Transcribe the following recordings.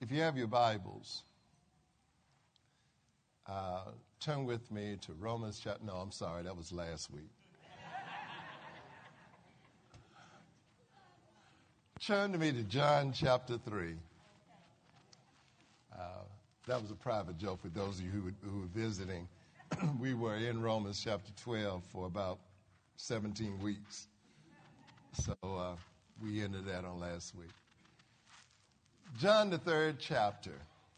If you have your Bibles, turn with me to Romans chapter. No, I'm sorry, that was last week. Turn to me to John chapter 3. That was a private joke for those of you who were visiting. We were in Romans chapter 12 for about 17 weeks. So we ended that on last week. John, the 3rd chapter.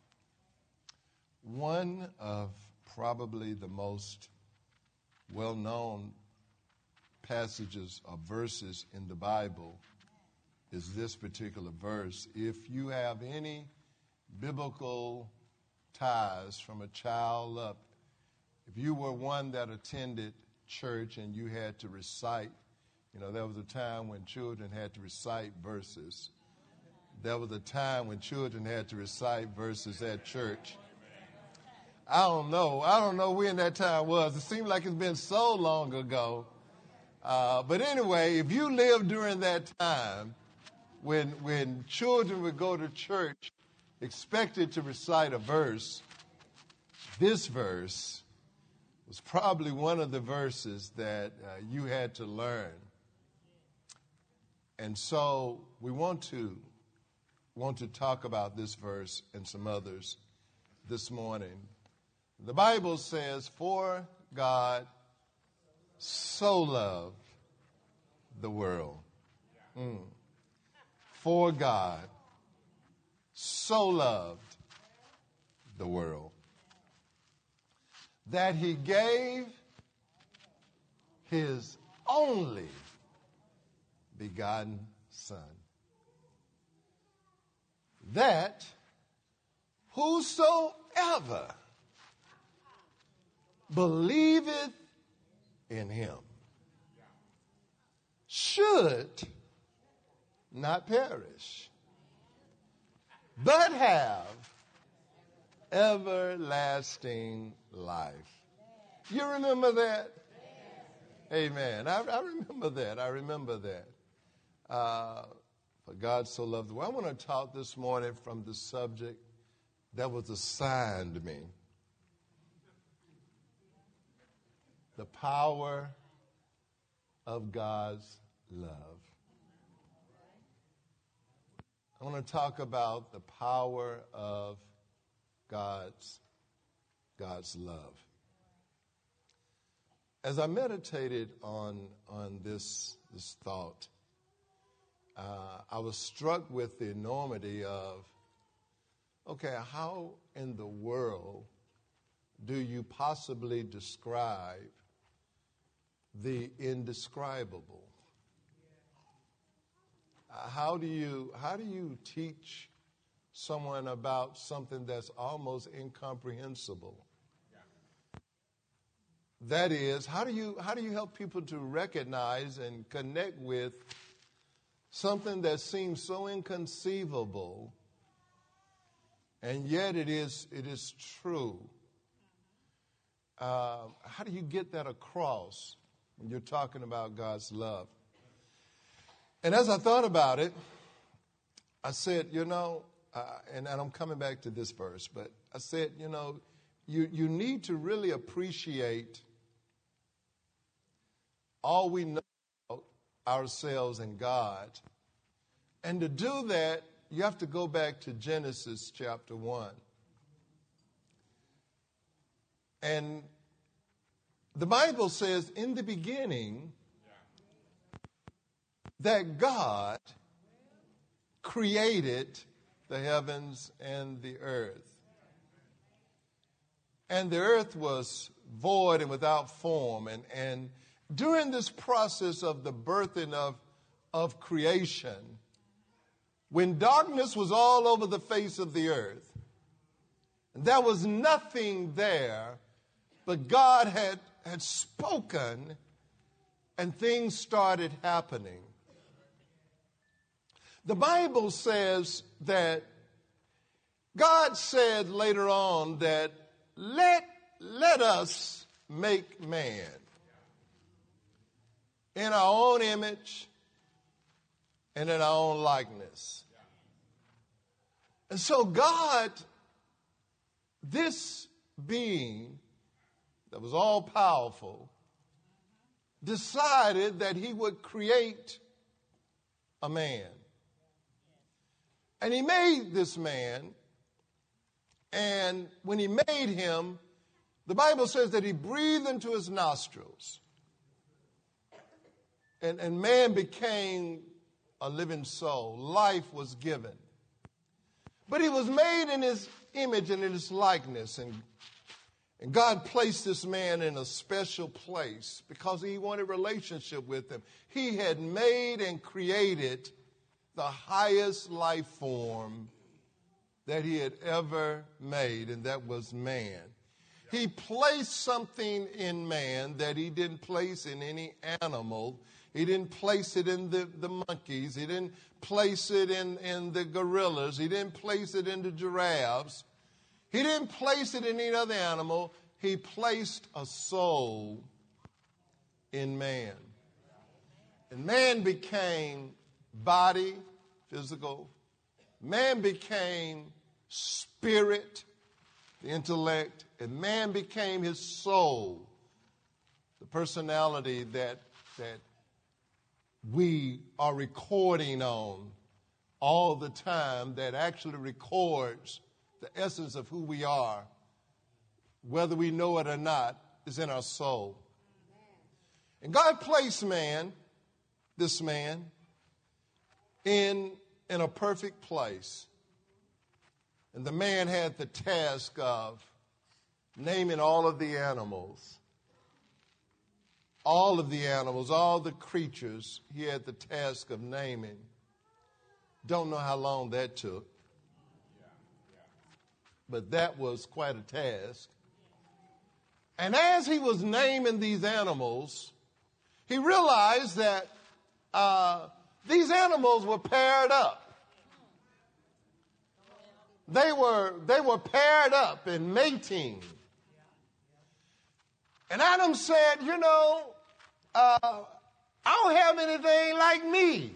One of probably the most well-known passages or verses in the Bible is this particular verse. If you have any biblical ties from a child up, if you were one that attended church and you had to recite, there was a time when children had to recite verses. There was a time when children had to recite verses at church. I don't know when that time was. It seemed like it's been so long ago. But anyway, if you lived during that time when children would go to church expected to recite a verse, this verse was probably one of the verses that you had to learn. And so we want to talk about this verse and some others this morning. The Bible says, "For God so loved the world." For God so loved the world that he gave his only begotten Son, that whosoever believeth in him should not perish, but have everlasting life. You remember that? Amen. I remember that. For God so loved the world. I want to talk this morning from the subject that was assigned me. The power of God's love. I want to talk about the power of God's love. As I meditated on this thought, I was struck with the enormity of, how in the world do you possibly describe the indescribable? How do you teach someone about something that's almost incomprehensible? That is, how do you help people to recognize and connect with something that seems so inconceivable, and yet it is true? How do you get that across when you're talking about God's love? And as I thought about it, I said, and I'm coming back to this verse, but I said, you need to really appreciate all we know about ourselves and God. And to do that, you have to go back to Genesis chapter 1. And the Bible says, in the beginning, that God created the heavens and the earth. And the earth was void and without form. And during this process of the birthing of creation, when darkness was all over the face of the earth, there was nothing there, but God had spoken and things started happening. The Bible says that God said later on that let us make man in our own image and in our own likeness. And so God, this being that was all powerful, decided that he would create a man. And he made this man, and when he made him, the Bible says that he breathed into his nostrils, and man became a living soul. Life was given. But he was made in his image and in his likeness, and God placed this man in a special place because he wanted relationship with him. He had made and created the highest life form that he had ever made, and that was man. He placed something in man that he didn't place in any animal. He didn't place it in the monkeys. He didn't place it in the gorillas. He didn't place it in the giraffes. He didn't place it in any other animal. He placed a soul in man. And man became body, physical. Man became spirit, the intellect. And man became his soul, the personality that we are recording on all the time, that actually records the essence of who we are, whether we know it or not, is in our soul. And God placed this man, in a perfect place. And the man had the task of naming all of the animals. All of the animals, all the creatures, he had the task of naming. Don't know how long that took. But that was quite a task. And as he was naming these animals, he realized that these animals were paired up. They were paired up and mating. And Adam said, I don't have anything like me.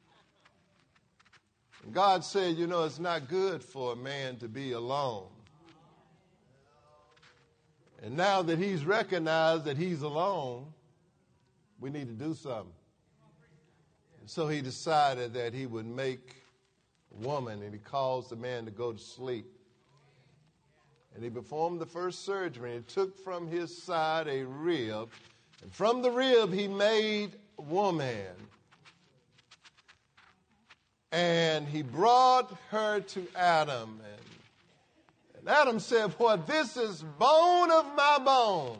And God said, it's not good for a man to be alone. And now that he's recognized that he's alone, we need to do something. And so he decided that he would make a woman, and he caused the man to go to sleep. And he performed the first surgery. He took from his side a rib, and from the rib he made a woman. And he brought her to Adam. And Adam said, "Boy, this is bone of my bone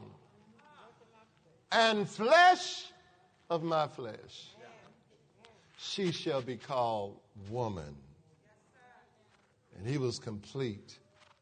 and flesh of my flesh. She shall be called woman." And he was complete.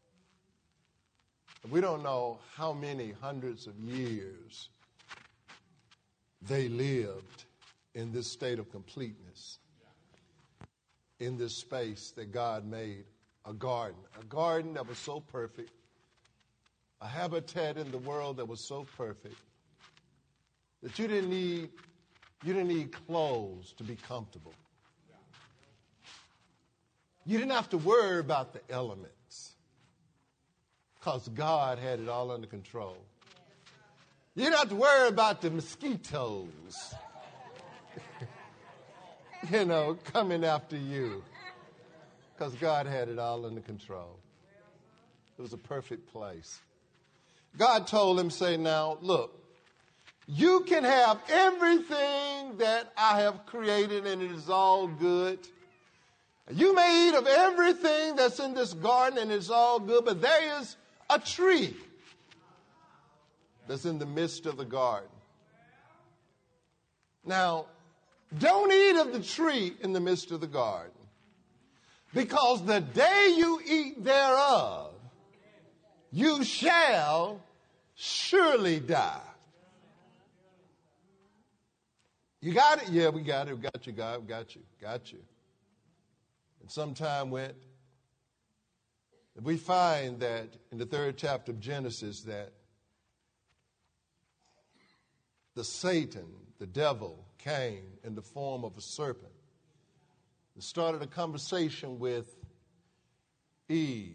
We don't know how many hundreds of years they lived in this state of completeness, in this space that God made, a garden that was so perfect, a habitat in the world that was so perfect that you didn't need clothes to be comfortable. You didn't have to worry about the elements because God had it all under control. You didn't have to worry about the mosquitoes, coming after you because God had it all under control. It was a perfect place. God told him, say, now, look, you can have everything that I have created and it is all good. You may eat of everything that's in this garden and it's all good, but there is a tree that's in the midst of the garden. Now, don't eat of the tree in the midst of the garden, because the day you eat thereof, you shall surely die. You got it? Yeah, we got it. We got you, God. We got you. Got you. And some time went. We find that in the 3rd chapter of Genesis that Satan, the devil, came in the form of a serpent and started a conversation with Eve,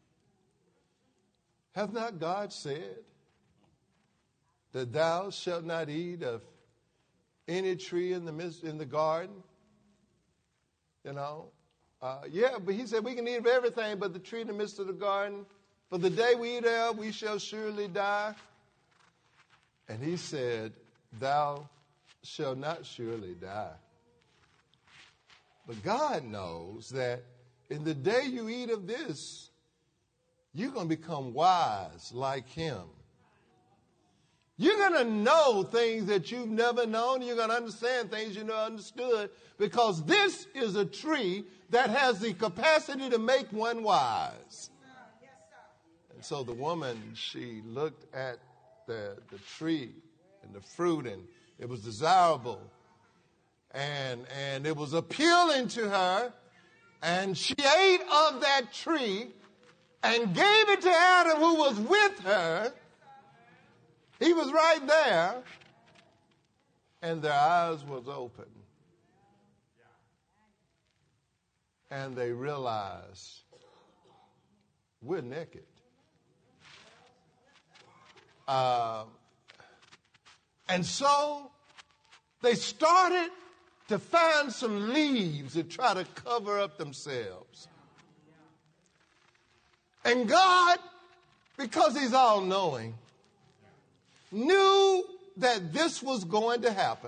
hath not God said that thou shalt not eat of any tree in the garden? You know, yeah, but he said we can eat of everything but the tree in the midst of the garden. For the day we eat thereof, we shall surely die. And he said, thou shalt not surely die. But God knows that in the day you eat of this, you're going to become wise like him. You're going to know things that you've never known. You're going to understand things you never understood, because this is a tree that has the capacity to make one wise. And so the woman, she looked at the tree and the fruit, and it was desirable, and it was appealing to her, and she ate of that tree and gave it to Adam, who was with her. He was right there, and their eyes was open, and they realized we're naked. And so they started to find some leaves to try to cover up themselves. And God, because he's all-knowing, knew that this was going to happen.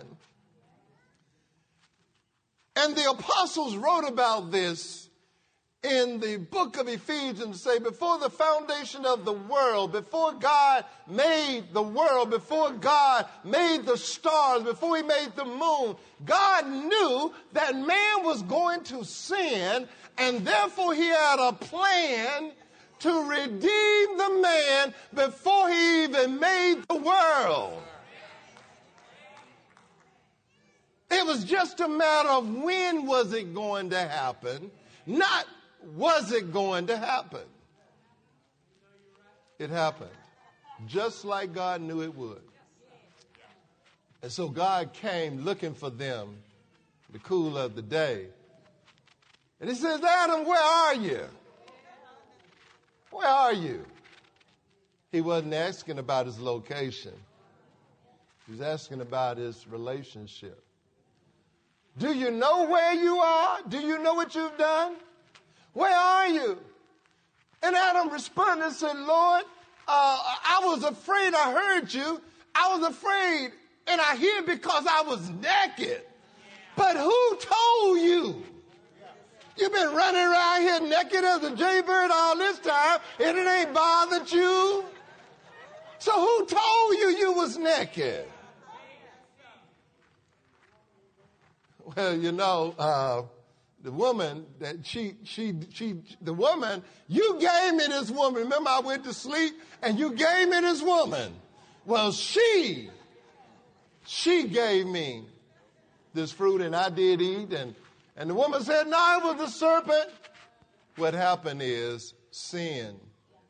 And the apostles wrote about this in the book of Ephesians, say, before the foundation of the world, before God made the world, before God made the stars, before he made the moon, God knew that man was going to sin, and therefore he had a plan to redeem the man before he even made the world. It was just a matter of when was it going to happen, not was it going to happen. It happened, just like God knew it would. And so God came looking for them in the cool of the day. And he says, Adam, where are you? Where are you? He wasn't asking about his location. He was asking about his relationship. Do you know where you are? Do you know what you've done? Where are you? And Adam responded and said, Lord, I was afraid. I heard you. I was afraid, and I hear because I was naked. But who told you? You've been running around here naked as a jaybird all this time, and it ain't bothered you. So who told you was naked? Well, you know, the woman that the woman, you gave me this woman. Remember, I went to sleep and you gave me this woman. Well, she gave me this fruit, and I did eat. And the woman said, no, it was the serpent. What happened is sin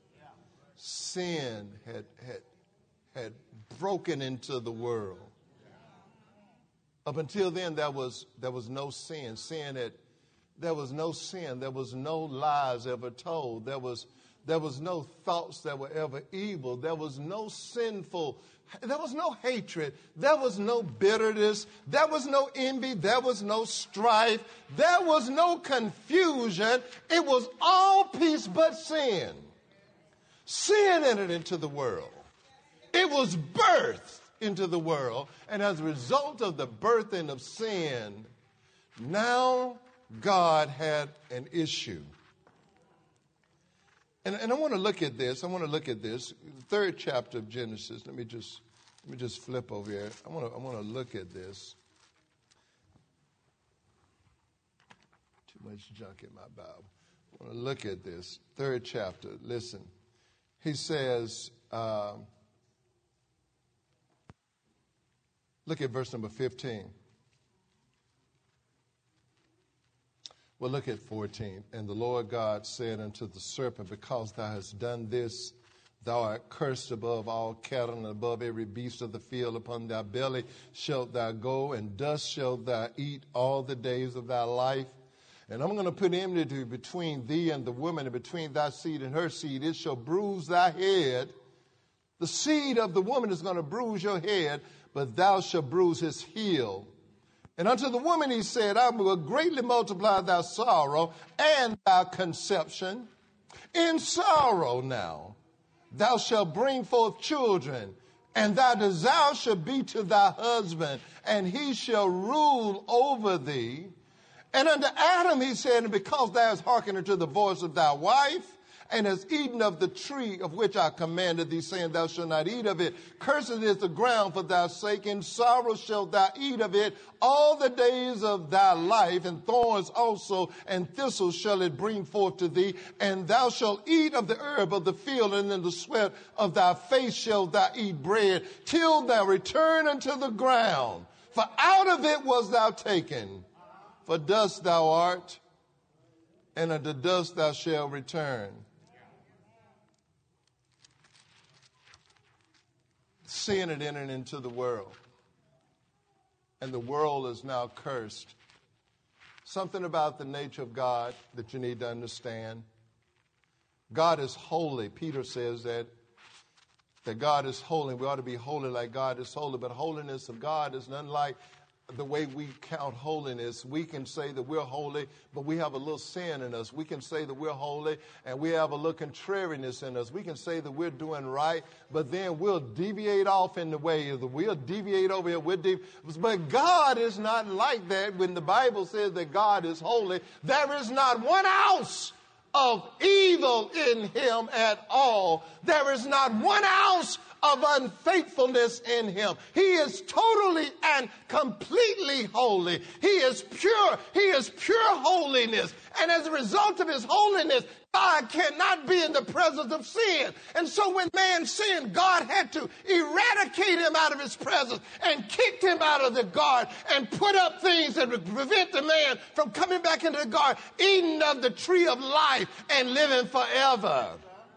had broken into the world. Up until then, there was no sin. There was no sin. There was no lies ever told. There was no thoughts that were ever evil. There was no sinful. There was no hatred. There was no bitterness. There was no envy. There was no strife. There was no confusion. It was all peace but sin. Sin entered into the world. It was birthed into the world. And as a result of the birthing of sin, now God had an issue. And I want to look at this. The third chapter of Genesis. Let me just flip over here. I want to look at this. Too much junk in my Bible. I want to look at this. Third chapter. Listen. He says, look at verse number 15. Well, look at 14. And the Lord God said unto the serpent, because thou hast done this, thou art cursed above all cattle and above every beast of the field. Upon thy belly shalt thou go, and dust shalt thou eat all the days of thy life. And I'm going to put enmity between thee and the woman, and between thy seed and her seed. It shall bruise thy head. The seed of the woman is going to bruise your head, but thou shalt bruise his heel. And unto the woman he said, I will greatly multiply thy sorrow and thy conception. In sorrow now thou shalt bring forth children, and thy desire shall be to thy husband, and he shall rule over thee. And unto Adam he said, and because thou hast hearkened unto the voice of thy wife, and hast eaten of the tree of which I commanded thee, saying, thou shalt not eat of it, cursed is the ground for thy sake, in sorrow shalt thou eat of it all the days of thy life, and thorns also and thistles shall it bring forth to thee, and thou shalt eat of the herb of the field, and in the sweat of thy face shalt thou eat bread, till thou return unto the ground. For out of it was thou taken, for dust thou art, and unto dust thou shalt return. Sin had entered into the world, and the world is now cursed. Something about the nature of God that you need to understand. God is holy. Peter says that God is holy. We ought to be holy like God is holy, but holiness of God is none like the way we count holiness. We can say that we're holy, but we have a little sin in us. We can say that we're holy, and we have a little contrariness in us. We can say that we're doing right, but then we'll deviate off in the way. We'll deviate over here. But God is not like that. When the Bible says that God is holy, there is not one ounce of evil in him at all. There is not one ounce of unfaithfulness in him. He is totally and completely holy. He is pure. He is pure holiness. And as a result of his holiness, God cannot be in the presence of sin. And so when man sinned, God had to eradicate him out of his presence and kicked him out of the garden and put up things that would prevent the man from coming back into the garden, eating of the tree of life and living forever.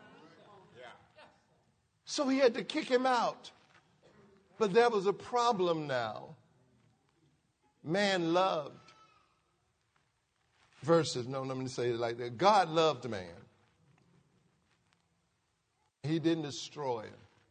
So he had to kick him out. But there was a problem now. Man loved. Let me say it like that. God loved man. He didn't destroy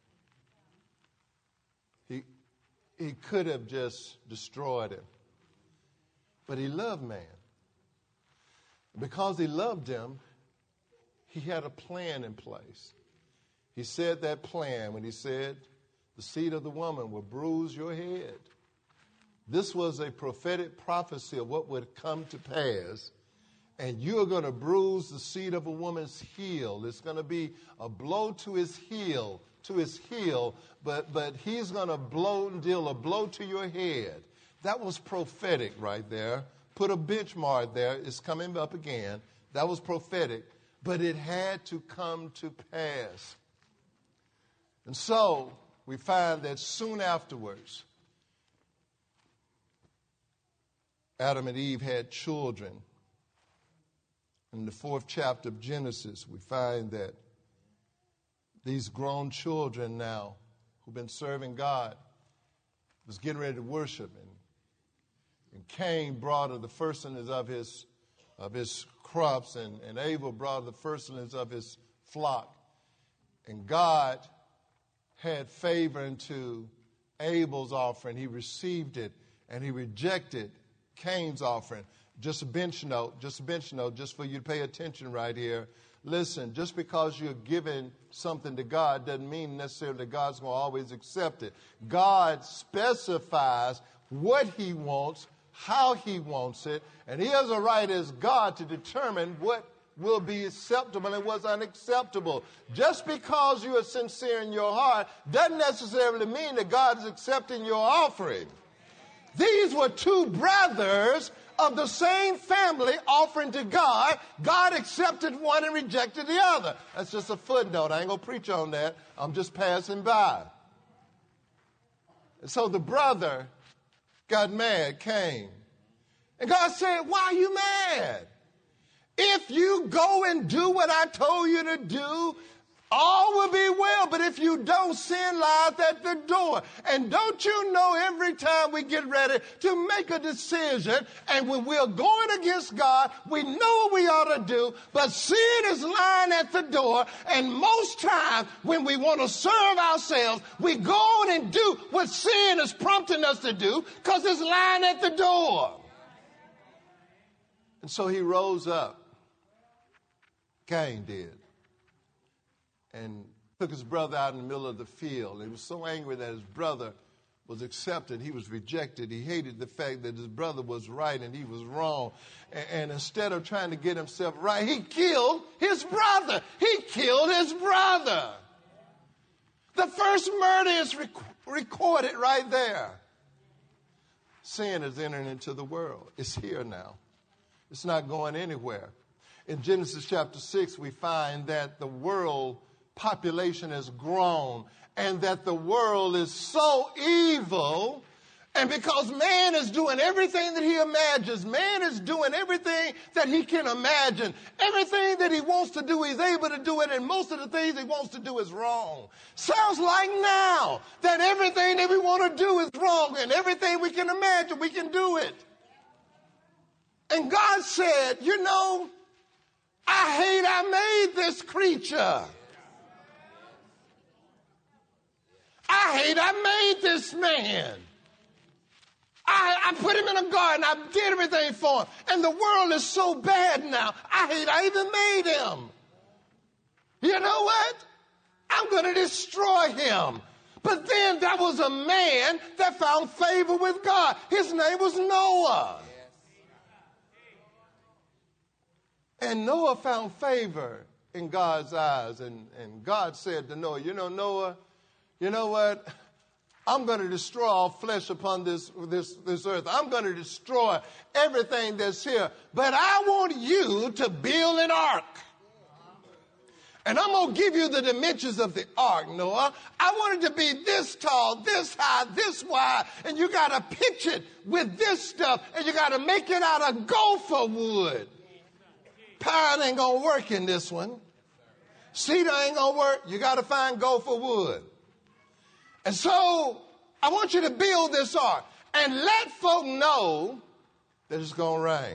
him. He could have just destroyed him. But he loved man. Because he loved him, he had a plan in place. He said that plan when he said, the seed of the woman will bruise your head. This was a prophetic prophecy of what would come to pass. And you're going to bruise the seed of a woman's heel. It's going to be a blow to his heel, but he's going to deal a blow to your head. That was prophetic right there. Put a benchmark there. It's coming up again. That was prophetic. But it had to come to pass. And so we find that soon afterwards, Adam and Eve had children. In the 4th chapter of Genesis, we find that these grown children now who've been serving God was getting ready to worship. And Cain brought of the firstlings of his crops, and Abel brought the firstlings of his flock. And God had favor into Abel's offering. He received it, and he rejected Cain's offering. Just a bench note, just for you to pay attention right here. Listen, just because you're giving something to God doesn't mean necessarily that God's going to always accept it. God specifies what he wants, how he wants it, and he has a right as God to determine what will be acceptable and what's unacceptable. Just because you are sincere in your heart doesn't necessarily mean that God is accepting your offering. These were two brothers of the same family offering to God. God accepted one and rejected the other. That's just a footnote. I ain't going to preach on that. I'm just passing by. And so the brother got mad, Cain. And God said, why are you mad? If you go and do what I told you to do, all will be well. But if you don't, sin lies at the door. And don't you know, every time we get ready to make a decision, and when we're going against God, we know what we ought to do, but sin is lying at the door. And most times when we want to serve ourselves, we go on and do what sin is prompting us to do because it's lying at the door. And so he rose up. Cain did. And took his brother out in the middle of the field. He was so angry that his brother was accepted. He was rejected. He hated the fact that his brother was right and he was wrong. And instead of trying to get himself right, he killed his brother. He killed his brother. The first murder is recorded right there. Sin is entering into the world. It's here now. It's not going anywhere. In Genesis chapter 6, we find that the world population has grown and that the world is so evil. And because man is doing everything that he imagines, man is doing everything that he can imagine. Everything that he wants to do, he's able to do it. And most of the things he wants to do is wrong. Sounds like now that everything that we want to do is wrong. And everything we can imagine, we can do it. And God said, you know, I made this creature. I made this man. I put him in a garden. I did everything for him. And the world is so bad now. I even made him. You know what? I'm going to destroy him. But then there was a man that found favor with God. His name was Noah. And Noah found favor in God's eyes. And God said to Noah, you know, Noah, you know what? I'm going to destroy all flesh upon this earth. I'm going to destroy everything that's here. But I want you to build an ark. And I'm going to give you the dimensions of the ark, Noah. I want it to be this tall, this high, this wide. And you got to pitch it with this stuff. And you got to make it out of gopher wood. Pine ain't going to work in this one. Cedar ain't going to work. You got to find gopher wood. And so I want you to build this ark and let folk know that it's going to rain.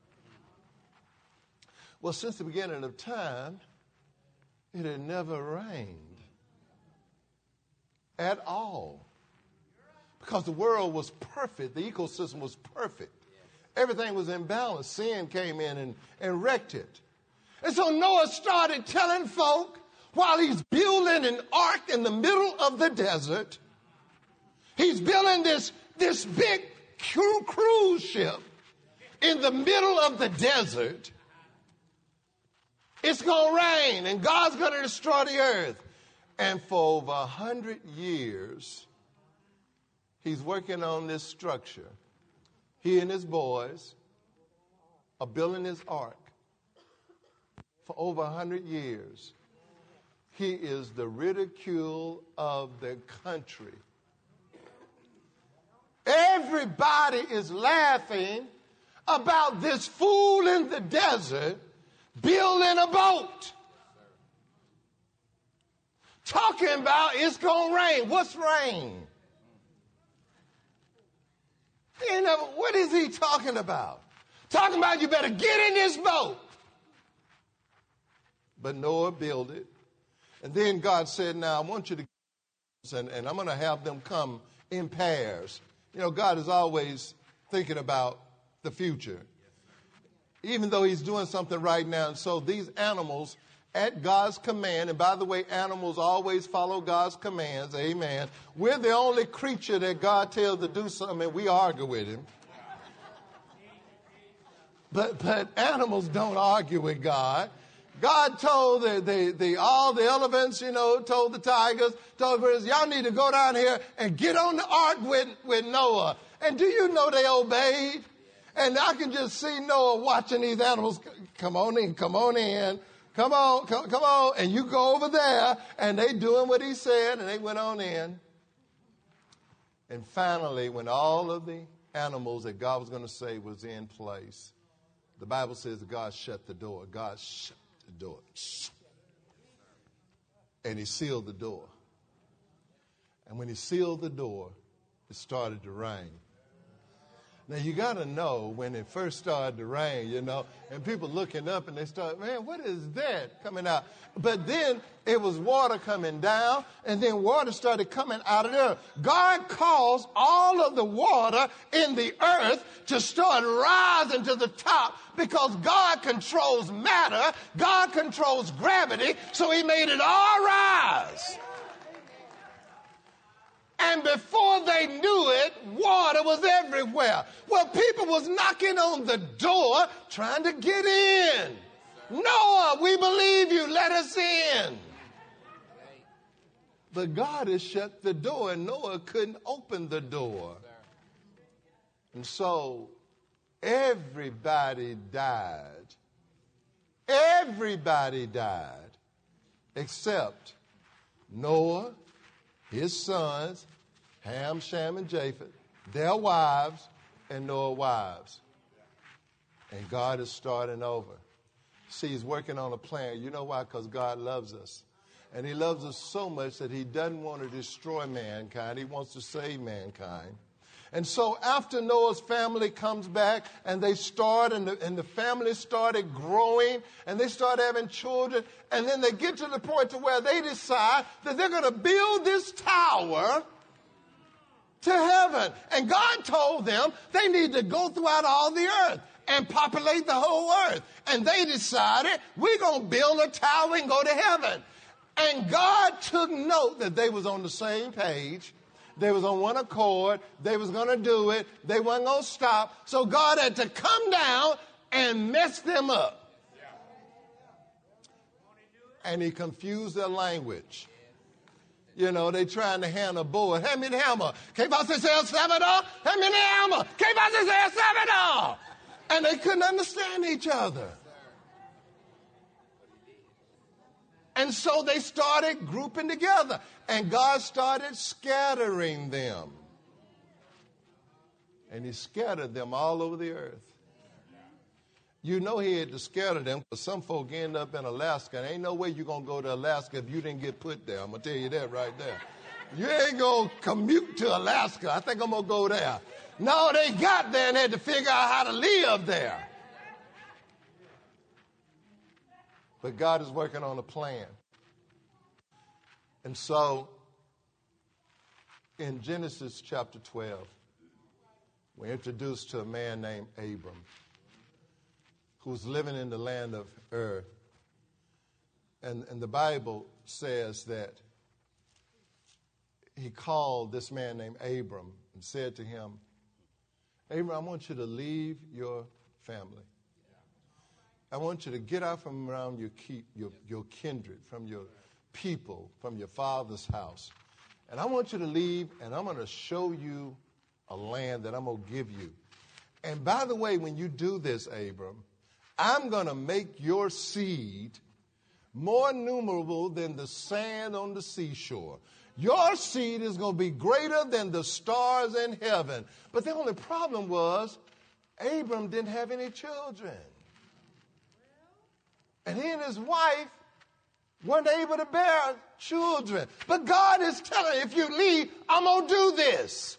Well, since the beginning of time, it had never rained at all because the world was perfect. The ecosystem was perfect. Everything was in balance. Sin came in and wrecked it. And so Noah started telling folk, while he's building an ark in the middle of the desert, he's building this big cruise ship in the middle of the desert. It's going to rain, and God's going to destroy the earth. And for over 100 years, he's working on this structure. He and his boys are building his ark. For over 100 years, he is the ridicule of the country. Everybody is laughing about this fool in the desert building a boat. Talking about it's going to rain. What's rain? You know, what is he talking about? Talking about you better get in this boat. But Noah built it. And then God said, now I want you to, and I'm going to have them come in pairs. You know, God is always thinking about the future, even though he's doing something right now. And so these animals, at God's command, and by the way, animals always follow God's commands, amen. We're the only creature that God tells to do something and we argue with him. But animals don't argue with God. God told all the elephants, you know, told the tigers, told the birds, y'all need to go down here and get on the ark with Noah. And do you know they obeyed? And I can just see Noah watching these animals. Come on in, come on in. Come on. And you go over there. And they doing what he said. And they went on in. And finally, when all of the animals that God was going to save was in place, the Bible says that God shut the door. God shut the door. And he sealed the door. And when he sealed the door, it started to rain. Now, you got to know when it first started to rain, and people looking up and they start, man, what is that coming out? But then it was water coming down, and then water started coming out of there. God caused all of the water in the earth to start rising to the top because God controls matter. God controls gravity, so he made it all rise. And before they knew it, water was everywhere. Well, people was knocking on the door trying to get in. Noah, we believe you. Let us in. But God had shut the door, and Noah couldn't open the door. And so everybody died. Everybody died except Noah, his sons, Ham, Shem, and Japheth, their wives, and Noah's wives. And God is starting over. See, he's working on a plan. You know why? Because God loves us. And he loves us so much that he doesn't want to destroy mankind. He wants to save mankind. And so after Noah's family comes back and they start and the family started growing and they start having children, and then they get to the point to where they decide that they're going to build this tower to heaven. And God told them they need to go throughout all the earth and populate the whole earth. And they decided, we're going to build a tower and go to heaven. And God took note that they was on the same page. They was on one accord. They was going to do it. They wasn't going to stop. So God had to come down and mess them up. And he confused their language. They trying to hand a board. Hand me the hammer. Que vas a hacer, Salvador? Hand me the hammer. Que vas a hacer, Salvador? And they couldn't understand each other. And so they started grouping together. And God started scattering them. And he scattered them all over the earth. He had to scatter them because some folk end up in Alaska. And ain't no way you're going to go to Alaska if you didn't get put there. I'm going to tell you that right there. You ain't going to commute to Alaska. I think I'm going to go there. No, they got there and had to figure out how to live there. But God is working on a plan. And so, in Genesis chapter 12, we're introduced to a man named Abram, who's living in the land of Ur. And the Bible says that he called this man named Abram and said to him, Abram, I want you to leave your family. I want you to get out from around your kindred, from your people, from your father's house. And I want you to leave, and I'm going to show you a land that I'm going to give you. And by the way, when you do this, Abram, I'm going to make your seed more numerable than the sand on the seashore. Your seed is going to be greater than the stars in heaven. But the only problem was Abram didn't have any children. And he and his wife weren't able to bear children. But God is telling, if you leave, I'm going to do this.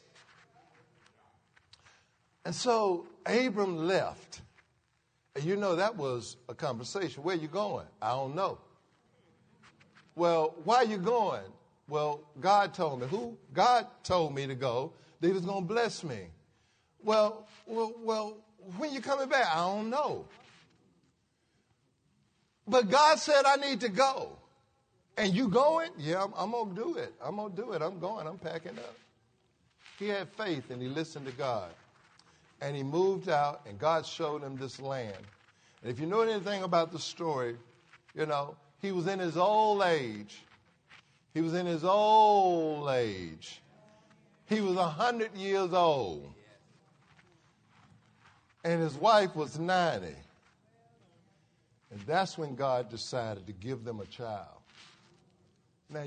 And so Abram left. And that was a conversation. Where you going? I don't know. Well, why are you going? Well, God told me. Who? God told me to go. That he was going to bless me. Well, when you coming back? I don't know. But God said I need to go. And you going? Yeah, I'm going to do it. I'm going to do it. I'm going. I'm packing up. He had faith and he listened to God. And he moved out and God showed him this land. And if you know anything about the story, he was in his old age. He was in his old age. He was 100 years old. And his wife was 90. And that's when God decided to give them a child. Now,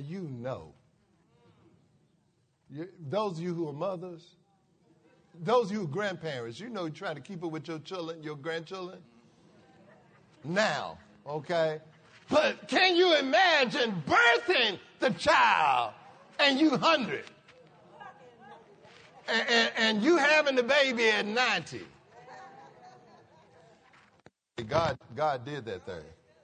those of you who are mothers, those of you who are grandparents, you're trying to keep up with your children, your grandchildren. Now, okay? But can you imagine birthing the child and you 100? And you having the baby at 90? God did that thing.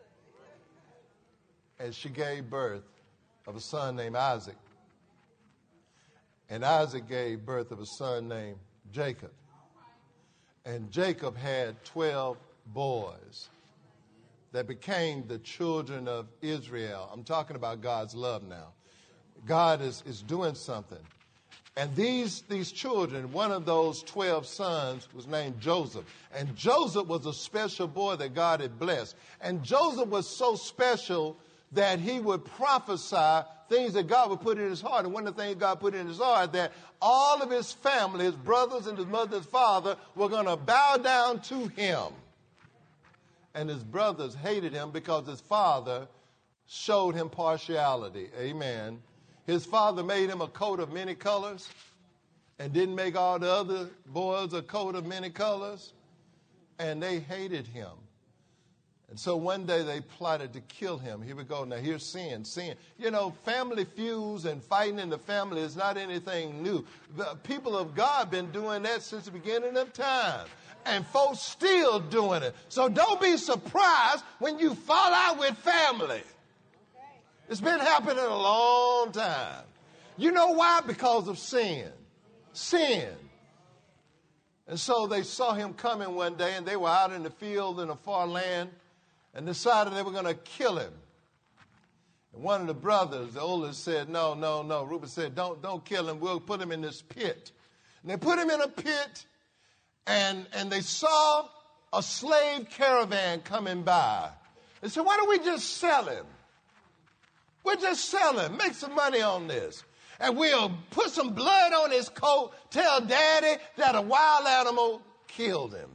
And she gave birth of a son named Isaac. And Isaac gave birth of a son named Jacob. And Jacob had 12 boys that became the children of Israel. I'm talking about God's love now. God is doing something. And these children, one of those 12 sons was named Joseph. And Joseph was a special boy that God had blessed. And Joseph was so special that he would prophesy things that God would put in his heart. And one of the things God put in his heart, that all of his family, his brothers and his mother's father, were going to bow down to him. And his brothers hated him because his father showed him partiality. Amen. His father made him a coat of many colors and didn't make all the other boys a coat of many colors. And they hated him. And so one day they plotted to kill him. Here we go. Now here's sin. You know, family feuds and fighting in the family is not anything new. The people of God have been doing that since the beginning of time. And folks still doing it. So don't be surprised when you fall out with family. It's been happening a long time. You know why? Because of sin. Sin. And so they saw him coming one day, and they were out in the field in a far land and decided they were going to kill him. And one of the brothers, the oldest, said, no. Reuben said, don't kill him. We'll put him in this pit. And they put him in a pit, and they saw a slave caravan coming by. They said, why don't we just sell him? We'll just sell him, make some money on this. And we'll put some blood on his coat, tell Daddy that a wild animal killed him.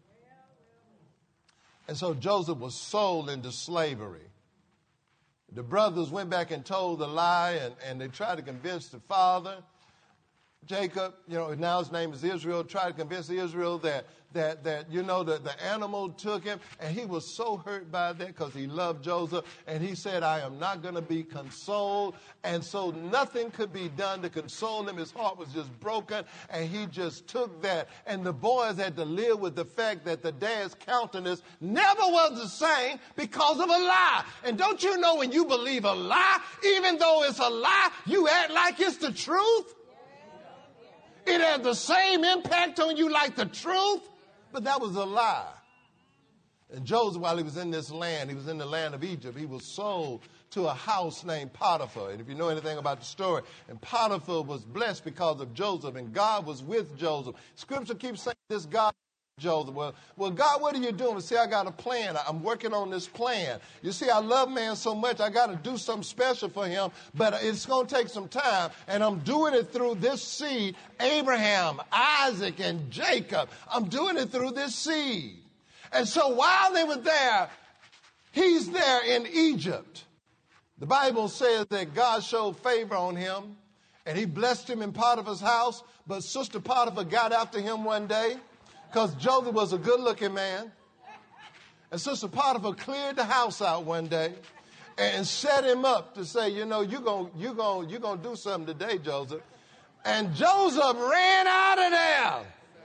And so Joseph was sold into slavery. The brothers went back and told the lie, and they tried to convince the father, Jacob, you know, now his name is Israel, tried to convince Israel that you know, the animal took him. And he was so hurt by that because he loved Joseph. And he said, I am not going to be consoled. And so nothing could be done to console him. His heart was just broken. And he just took that. And the boys had to live with the fact that the dad's countenance never was the same because of a lie. And don't you know, when you believe a lie, even though it's a lie, you act like it's the truth? It has the same impact on you like the truth, but that was a lie. And Joseph, while he was in this land, he was in the land of Egypt, he was sold to a house named Potiphar. And if you know anything about the story, and Potiphar was blessed because of Joseph, and God was with Joseph. Scripture keeps saying this God Joseph. Well, God, what are you doing? See, I got a plan. I'm working on this plan. You see, I love man so much, I got to do something special for him, but it's going to take some time, and I'm doing it through this seed, Abraham, Isaac, and Jacob. I'm doing it through this seed. And so while they were there, he's there in Egypt. The Bible says that God showed favor on him, and he blessed him in Potiphar's house, but Sister Potiphar got after him one day, because Joseph was a good-looking man. And Sister Potiphar cleared the house out one day and set him up to say, you know, you're gonna do something today, Joseph. And Joseph ran out of there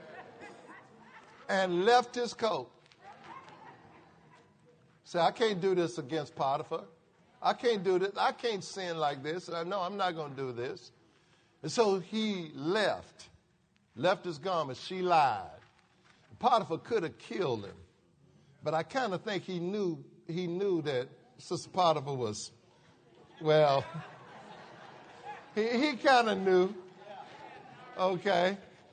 and left his coat. Say, I can't do this against Potiphar. I can't do this. I can't sin like this. No, I'm not going to do this. And so he left his garment. She lied. Potiphar could have killed him, but I kind of think he knew that Sister Potiphar was, well, he kind of knew. Okay.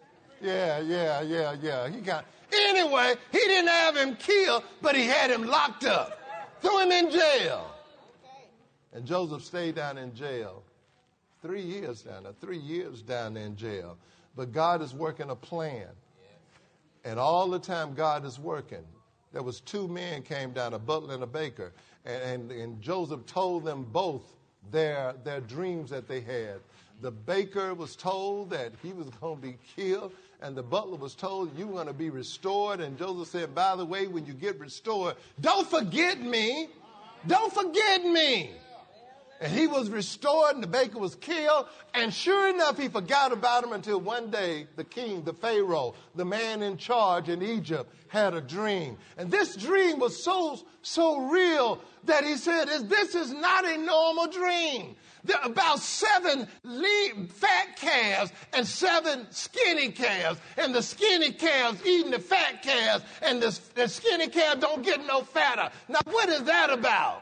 Yeah. Anyway, he didn't have him killed, but he had him locked up, threw him in jail. And Joseph stayed down in jail 3 years down there, 3 years down there in jail. But God is working a plan. And all the time God is working. There was two men came down, a butler and a baker. And Joseph told them both their dreams that they had. The baker was told that he was going to be killed. And the butler was told you were going to be restored. And Joseph said, by the way, when you get restored, don't forget me. Don't forget me. And he was restored and the baker was killed. And sure enough, he forgot about him until one day the king, the Pharaoh, the man in charge in Egypt, had a dream. And this dream was so real that he said, this is not a normal dream. There are about 7 fat calves and 7 skinny calves. And the skinny calves eating the fat calves. And the skinny calves don't get no fatter. Now, what is that about?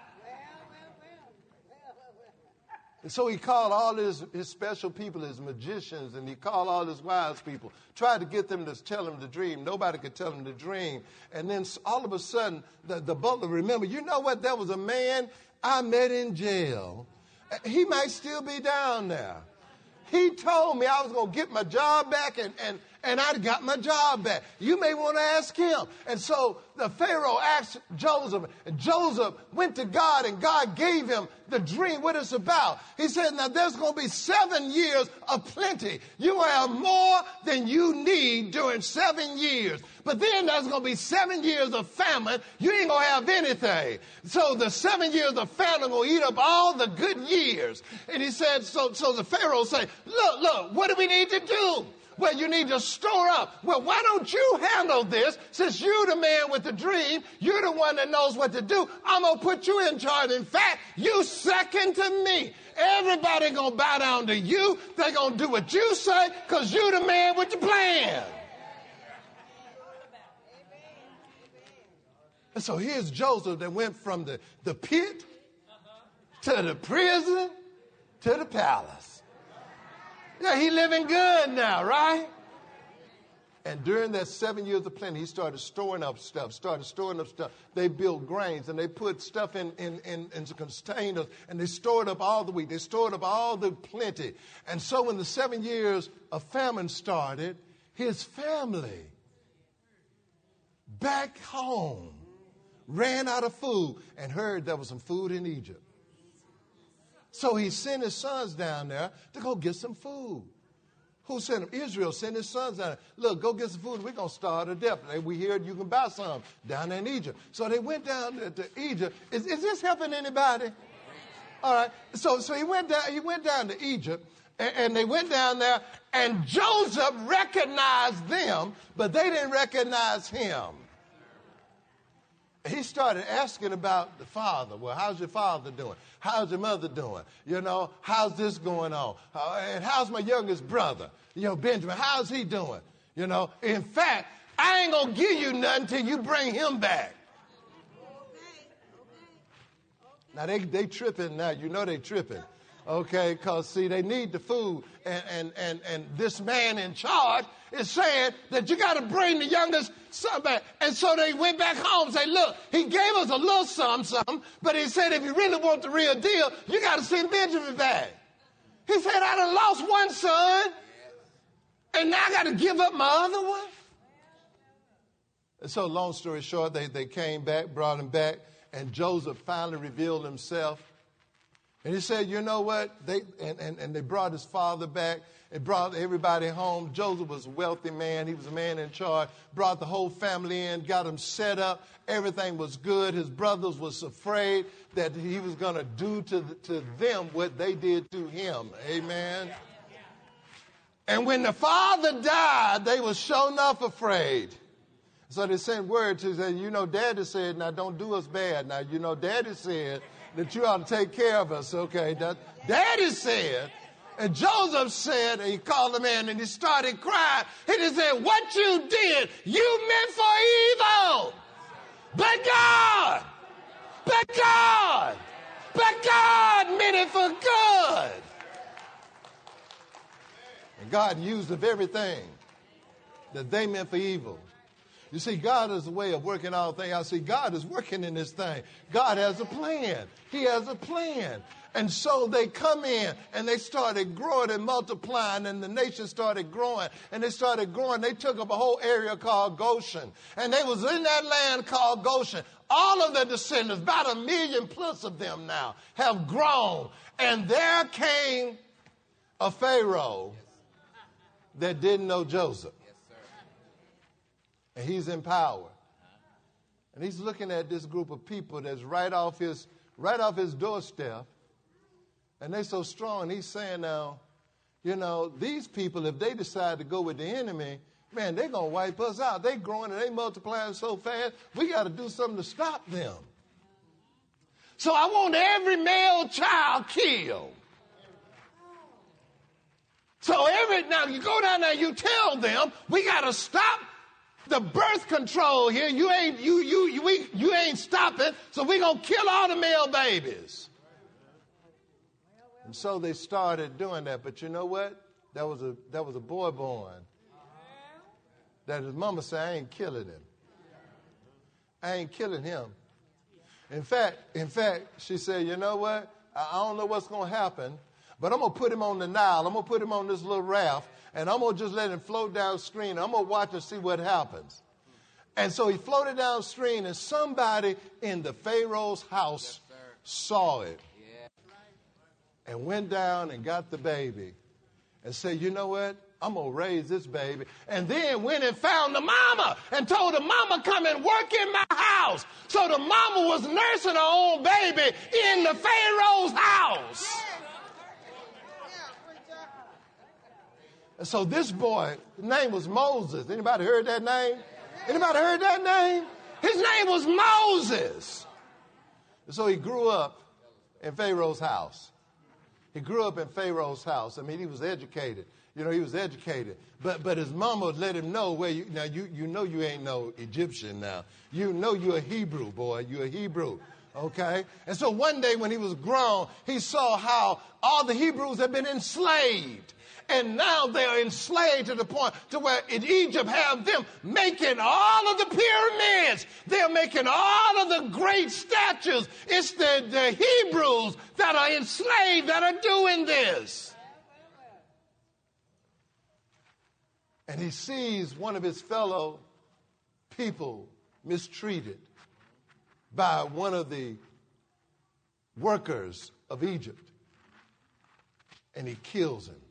And so he called all his special people, his magicians, and he called all his wise people, tried to get them to tell him the dream. Nobody could tell him the dream. And then all of a sudden, the butler remembered, you know what, there was a man I met in jail. He might still be down there. He told me I was going to get my job back, and I got my job back. You may want to ask him. And so the Pharaoh asked Joseph, and Joseph went to God, and God gave him the dream, what it's about. He said, now there's going to be 7 years of plenty. You will have more than you need during 7 years. But then there's going to be 7 years of famine. You ain't going to have anything. So the 7 years of famine will eat up all the good years. And he said, so the Pharaoh said, look, what do we need to do? Well, you need to store up. Well, why don't you handle this? Since you're the man with the dream, you're the one that knows what to do. I'm going to put you in charge. In fact, you second to me. Everybody going to bow down to you. They're going to do what you say because you're the man with the plan. And so here's Joseph that went from the pit to the prison to the palace. Yeah, he living good now, right? And during that 7 years of plenty, he started storing up stuff. They built grains, and they put stuff in containers, and they stored up all the wheat. They stored up all the plenty. And so when the 7 years of famine started, his family back home ran out of food and heard there was some food in Egypt. So he sent his sons down there to go get some food. Who sent them? Israel sent his sons down there. Look, go get some food. We're going to starve to death. We hear you can buy some down there in Egypt. So they went down to Egypt. Is this helping anybody? All right. So he went down to Egypt, and they went down there, and Joseph recognized them, but they didn't recognize him. He started asking about the father. Well, how's your father doing? How's your mother doing? You know, how's this going on? And how's my youngest brother? You know, Benjamin, how's he doing? You know, in fact, I ain't going to give you nothing till you bring him back. Now, they tripping now. You know they tripping. Okay, because, see, they need the food. And this man in charge is saying that you got to bring the youngest son back. And so they went back home and said, look, he gave us a little something, but he said, if you really want the real deal, you got to send Benjamin back. He said, I done lost one son, and now I got to give up my other one. And so long story short, they came back, brought him back, and Joseph finally revealed himself. And he said, you know what? They brought his father back. It brought everybody home. Joseph was a wealthy man. He was a man in charge. Brought the whole family in, got them set up. Everything was good. His brothers was afraid that he was going to do to them what they did to him. Amen. And when the father died, they were sure enough afraid. So they sent word to say, you know, Daddy said, now don't do us bad. Now, you know, Daddy said that you ought to take care of us, okay? Daddy said, and Joseph said, and he called the man and he started crying. And he said, what you did, you meant for evil. But God meant it for good. And God used of everything that they meant for evil. You see, God is a way of working all things. I see God is working in this thing. God has a plan. He has a plan. And so they come in and they started growing and multiplying, and the nation started growing, and they started growing. They took up a whole area called Goshen, and they was in that land called Goshen. All of the descendants, about 1 million plus of them now, have grown. And there came a Pharaoh that didn't know Joseph. And he's in power. And he's looking at this group of people that's right off his right off his doorstep. And they so strong. He's saying now, you know, these people, if they decide to go with the enemy, man, they're going to wipe us out. They're growing and they multiplying so fast, we got to do something to stop them. So I want every male child killed. So now you go down there, you tell them, we got to stop the birth control here. You ain't stopping, so we're going to kill all the male babies. And so they started doing that. But you know what? That was a boy born. That his mama said, I ain't killing him. I ain't killing him. In fact, she said, you know what? I don't know what's going to happen, but I'm going to put him on the Nile. I'm going to put him on this little raft, and I'm going to just let him float downstream. I'm going to watch and see what happens. And so he floated downstream, and somebody in the Pharaoh's house saw it. And went down and got the baby and said, you know what? I'm going to raise this baby. And then went and found the mama and told the mama, come and work in my house. So the mama was nursing her own baby in the Pharaoh's house. And so this boy, his name was Moses. Anybody heard that name? Anybody heard that name? His name was Moses. And so he grew up in Pharaoh's house. He grew up in Pharaoh's house. I mean, he was educated. You know, he was educated. But his mama would let him know where you know you ain't no Egyptian now. You know you're a Hebrew, boy. You're a Hebrew. Okay? And so one day when he was grown, he saw how all the Hebrews had been enslaved. And now they're enslaved to the point to where in Egypt have them making all of the pyramids. They're making all of the great statues. It's the Hebrews that are enslaved that are doing this. And he sees one of his fellow people mistreated by one of the workers of Egypt. And he kills him.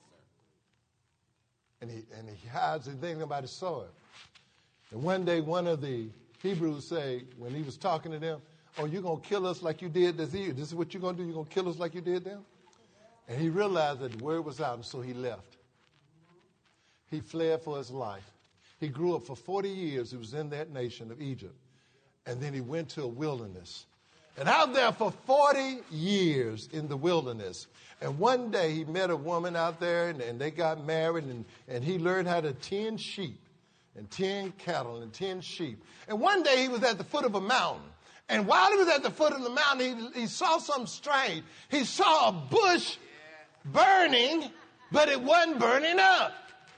And he hides and thinking about his sword. And one day, one of the Hebrews say, when he was talking to them, oh, you're going to kill us like you did this year. This is what you're going to do? You're going to kill us like you did them? And he realized that the word was out, and so he left. He fled for his life. He grew up for 40 years. He was in that nation of Egypt. And then he went to a wilderness. And out there for 40 years in the wilderness. And one day he met a woman out there and they got married and he learned how to tend sheep and tend cattle and tend sheep. And one day he was at the foot of a mountain. And while he was at the foot of the mountain, he saw something strange. He saw a bush burning, but it wasn't burning up.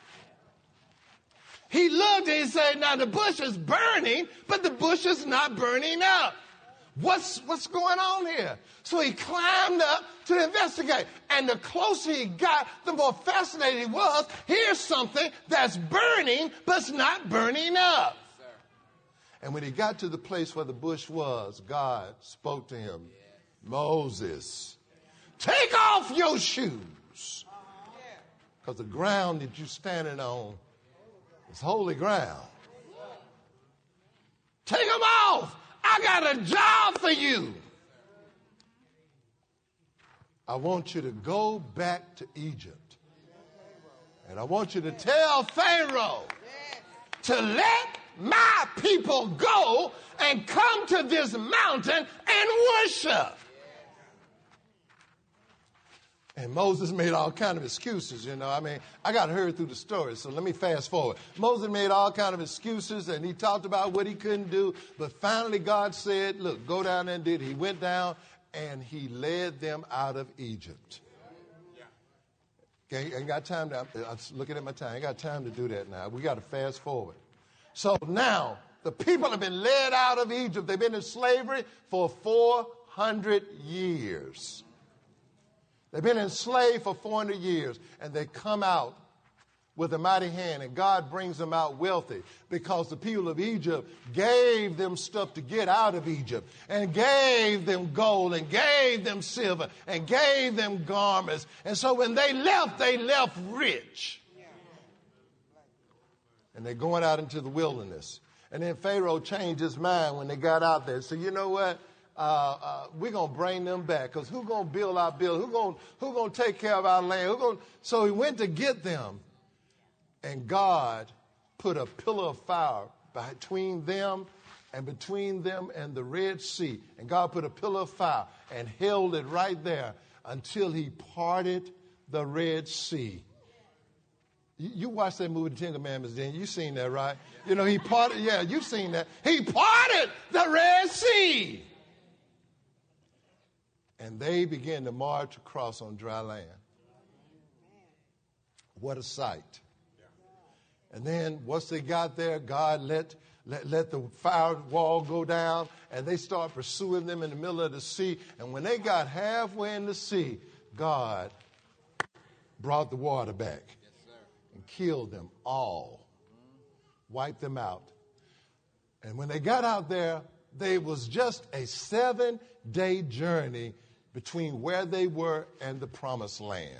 He looked and he said, now the bush is burning, but the bush is not burning up. What's going on here? So he climbed up to investigate. And the closer he got, the more fascinated he was. Here's something that's burning, but it's not burning up. Yes, and when he got to the place where the bush was, God spoke to him. Moses, take off your shoes. Because the ground that you're standing on is holy ground. Take them off. I got a job for you. I want you to go back to Egypt. And I want you to tell Pharaoh to let my people go and come to this mountain and worship. And Moses made all kind of excuses, you know. I mean, I got to hurry through the story, so let me fast forward. Moses made all kind of excuses, and he talked about what he couldn't do. But finally, God said, look, go down there and did it. He went down, and he led them out of Egypt. Okay, I ain't got time to, I'm looking at my time. I ain't got time to do that now. We got to fast forward. So now, the people have been led out of Egypt. They've been in slavery for 400 years. They've been enslaved for 400 years, and they come out with a mighty hand, and God brings them out wealthy because the people of Egypt gave them stuff to get out of Egypt and gave them gold and gave them silver and gave them garments. And so when they left rich. And they're going out into the wilderness. And then Pharaoh changed his mind when they got out there. So you know what? we're going to bring them back, because who's going to build our building? Who's going to take care of our land? So he went to get them, and God put a pillar of fire between them and the Red Sea. And God put a pillar of fire and held it right there until he parted the Red Sea. You watched that movie, The Ten Commandments, then you seen that, right? You know, he parted, yeah, you've seen that. He parted the Red Sea. And they began to march across on dry land. What a sight. And then once they got there, God let the firewall go down, and they start pursuing them in the middle of the sea. And when they got halfway in the sea, God brought the water back and killed them all, wiped them out. And when they got out there, they was just a 7-day journey between where they were and the promised land.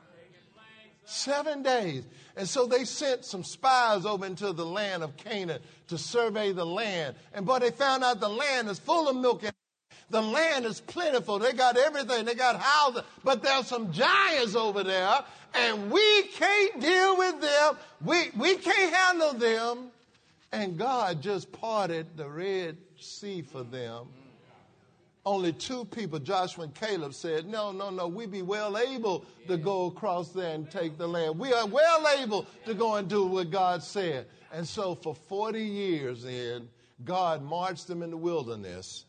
7 days. And so they sent some spies over into the land of Canaan to survey the land. And but they found out the land is full of milk and the land is plentiful. They got everything. They got houses. But there's some giants over there, and we can't deal with them. We can't handle them. And God just parted the Red Sea for them. Only 2 people, Joshua and Caleb, said, no, we be well able to go across there and take the land. We are well able to go and do what God said. And so for 40 years then, God marched them in the wilderness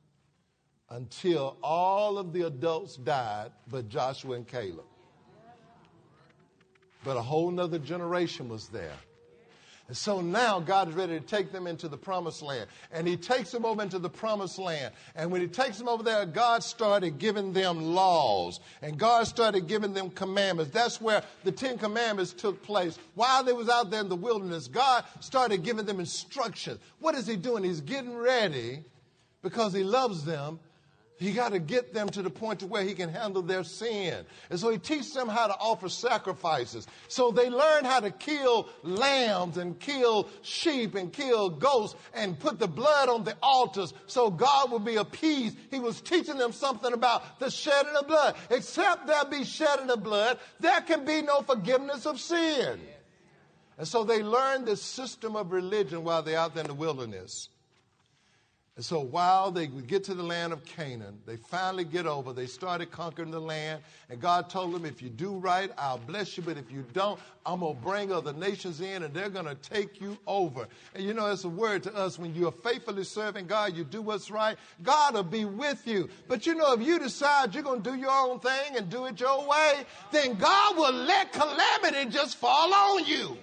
until all of the adults died but Joshua and Caleb. But a whole nother generation was there. And so now God is ready to take them into the promised land. And he takes them over into the promised land. And when he takes them over there, God started giving them laws. And God started giving them commandments. That's where the 10 Commandments took place. While they was out there in the wilderness, God started giving them instructions. What is he doing? He's getting ready, because he loves them. He got to get them to the point to where he can handle their sin. And so he teaches them how to offer sacrifices. So they learn how to kill lambs and kill sheep and kill goats and put the blood on the altars so God will be appeased. He was teaching them something about the shedding of blood. Except there be shedding of blood, there can be no forgiveness of sin. And so they learned this system of religion while they're out there in the wilderness. And so while they get to the land of Canaan, they finally get over. They started conquering the land. And God told them, if you do right, I'll bless you. But if you don't, I'm going to bring other nations in, and they're going to take you over. And you know, it's a word to us. When you're faithfully serving God, you do what's right, God will be with you. But you know, if you decide you're going to do your own thing and do it your way, then God will let calamity just fall on you.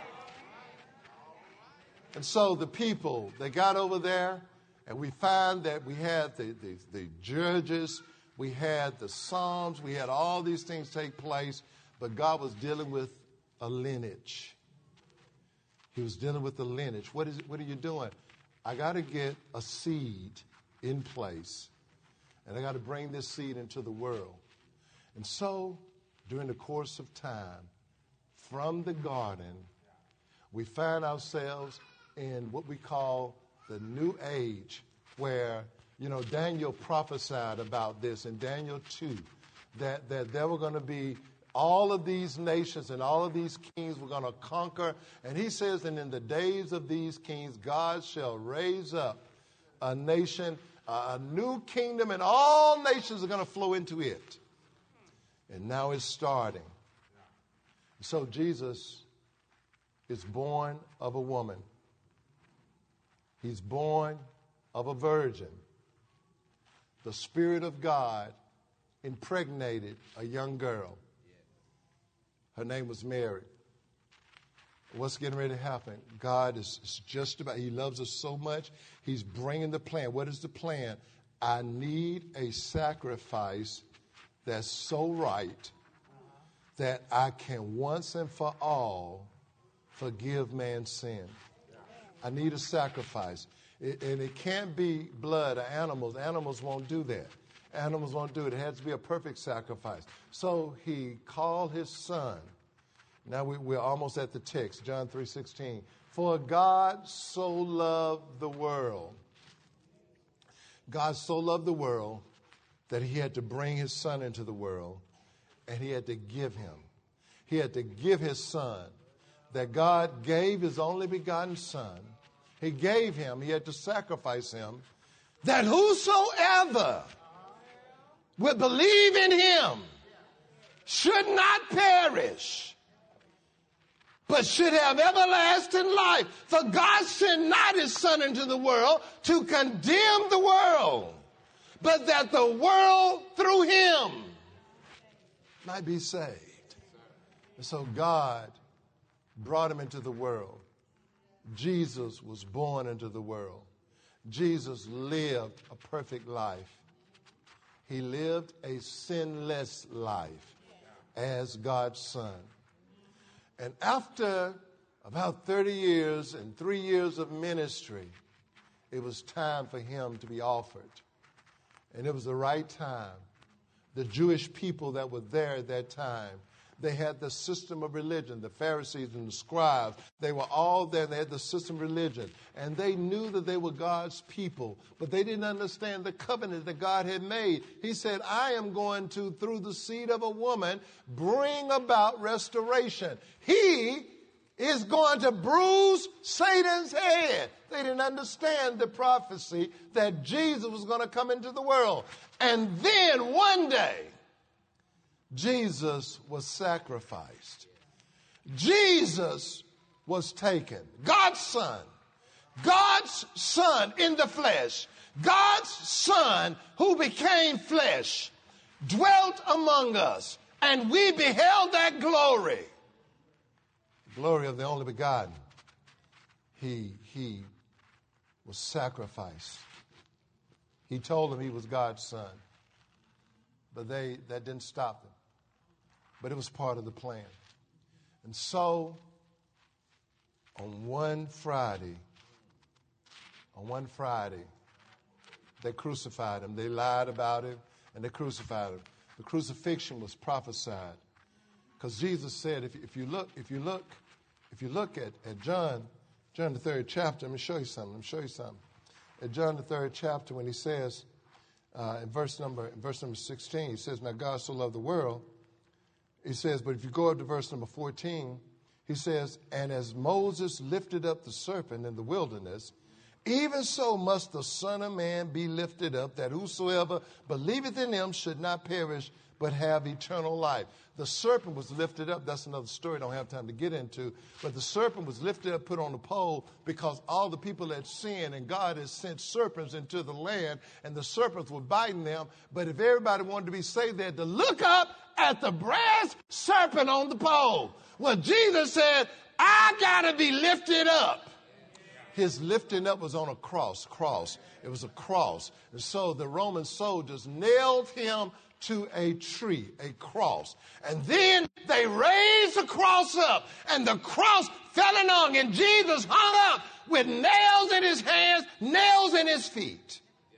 And so the people, they got over there. And we find that we had the Judges, we had the Psalms, we had all these things take place, but God was dealing with a lineage. He was dealing with the lineage. What are you doing? I got to get a seed in place, and I got to bring this seed into the world. And so, during the course of time, from the garden, we find ourselves in what we call the new age, where, you know, Daniel prophesied about this in Daniel 2, that there were going to be all of these nations and all of these kings were going to conquer. And he says, and in the days of these kings, God shall raise up a nation, a new kingdom, and all nations are going to flow into it. And now it's starting. So Jesus is born of a woman. He's born of a virgin. The Spirit of God impregnated a young girl. Her name was Mary. What's getting ready to happen? God is just about, he loves us so much, he's bringing the plan. What is the plan? I need a sacrifice that's so right that I can once and for all forgive man's sin. I need a sacrifice. And it can't be blood or animals. Animals won't do that. Animals won't do it. It has to be a perfect sacrifice. So he called his son. Now we're almost at the text, John 3:16. For God so loved the world God so loved the world that he had to bring his son into the world, and he had to give him. He had to give his son, that God gave his only begotten son. He gave him, he had to sacrifice him, that whosoever would believe in him should not perish, but should have everlasting life. For God sent not his son into the world to condemn the world, but that the world through him might be saved. And so God brought him into the world. Jesus was born into the world. Jesus lived a perfect life. He lived a sinless life as God's son. And after about 30 years and 3 years of ministry, it was time for him to be offered. And it was the right time. The Jewish people that were there at that time, they had the system of religion. The Pharisees and the scribes, they were all there. They had the system of religion. And they knew that they were God's people, but they didn't understand the covenant that God had made. He said, I am going to, through the seed of a woman, bring about restoration. He is going to bruise Satan's head. They didn't understand the prophecy that Jesus was going to come into the world. And then one day, Jesus was sacrificed. Jesus was taken. God's son in the flesh, God's son who became flesh, dwelt among us, and we beheld that glory. The glory of the only begotten. He was sacrificed. He told them he was God's son. But that didn't stop them. But it was part of the plan. And so, on one Friday, they crucified him. They lied about him, and they crucified him. The crucifixion was prophesied. Because Jesus said, if you look at John the 3rd chapter, let me show you something. At John the 3rd chapter, when he says, in verse number 16, he says, now God so loved the world. He says, but if you go up to verse number 14, he says, and as Moses lifted up the serpent in the wilderness, even so must the Son of Man be lifted up, that whosoever believeth in him should not perish, but have eternal life. The serpent was lifted up. That's another story I don't have time to get into. But the serpent was lifted up, put on a pole, because all the people had sinned, and God had sent serpents into the land, and the serpents were biting them. But if everybody wanted to be saved, they had to look up at the brass serpent on the pole. Well, Jesus said, I got to be lifted up. His lifting up was on a cross. It was a cross. And so the Roman soldiers nailed him to a tree, a cross. And then they raised the cross up, and the cross fell along, and Jesus hung up with nails in his hands, nails in his feet.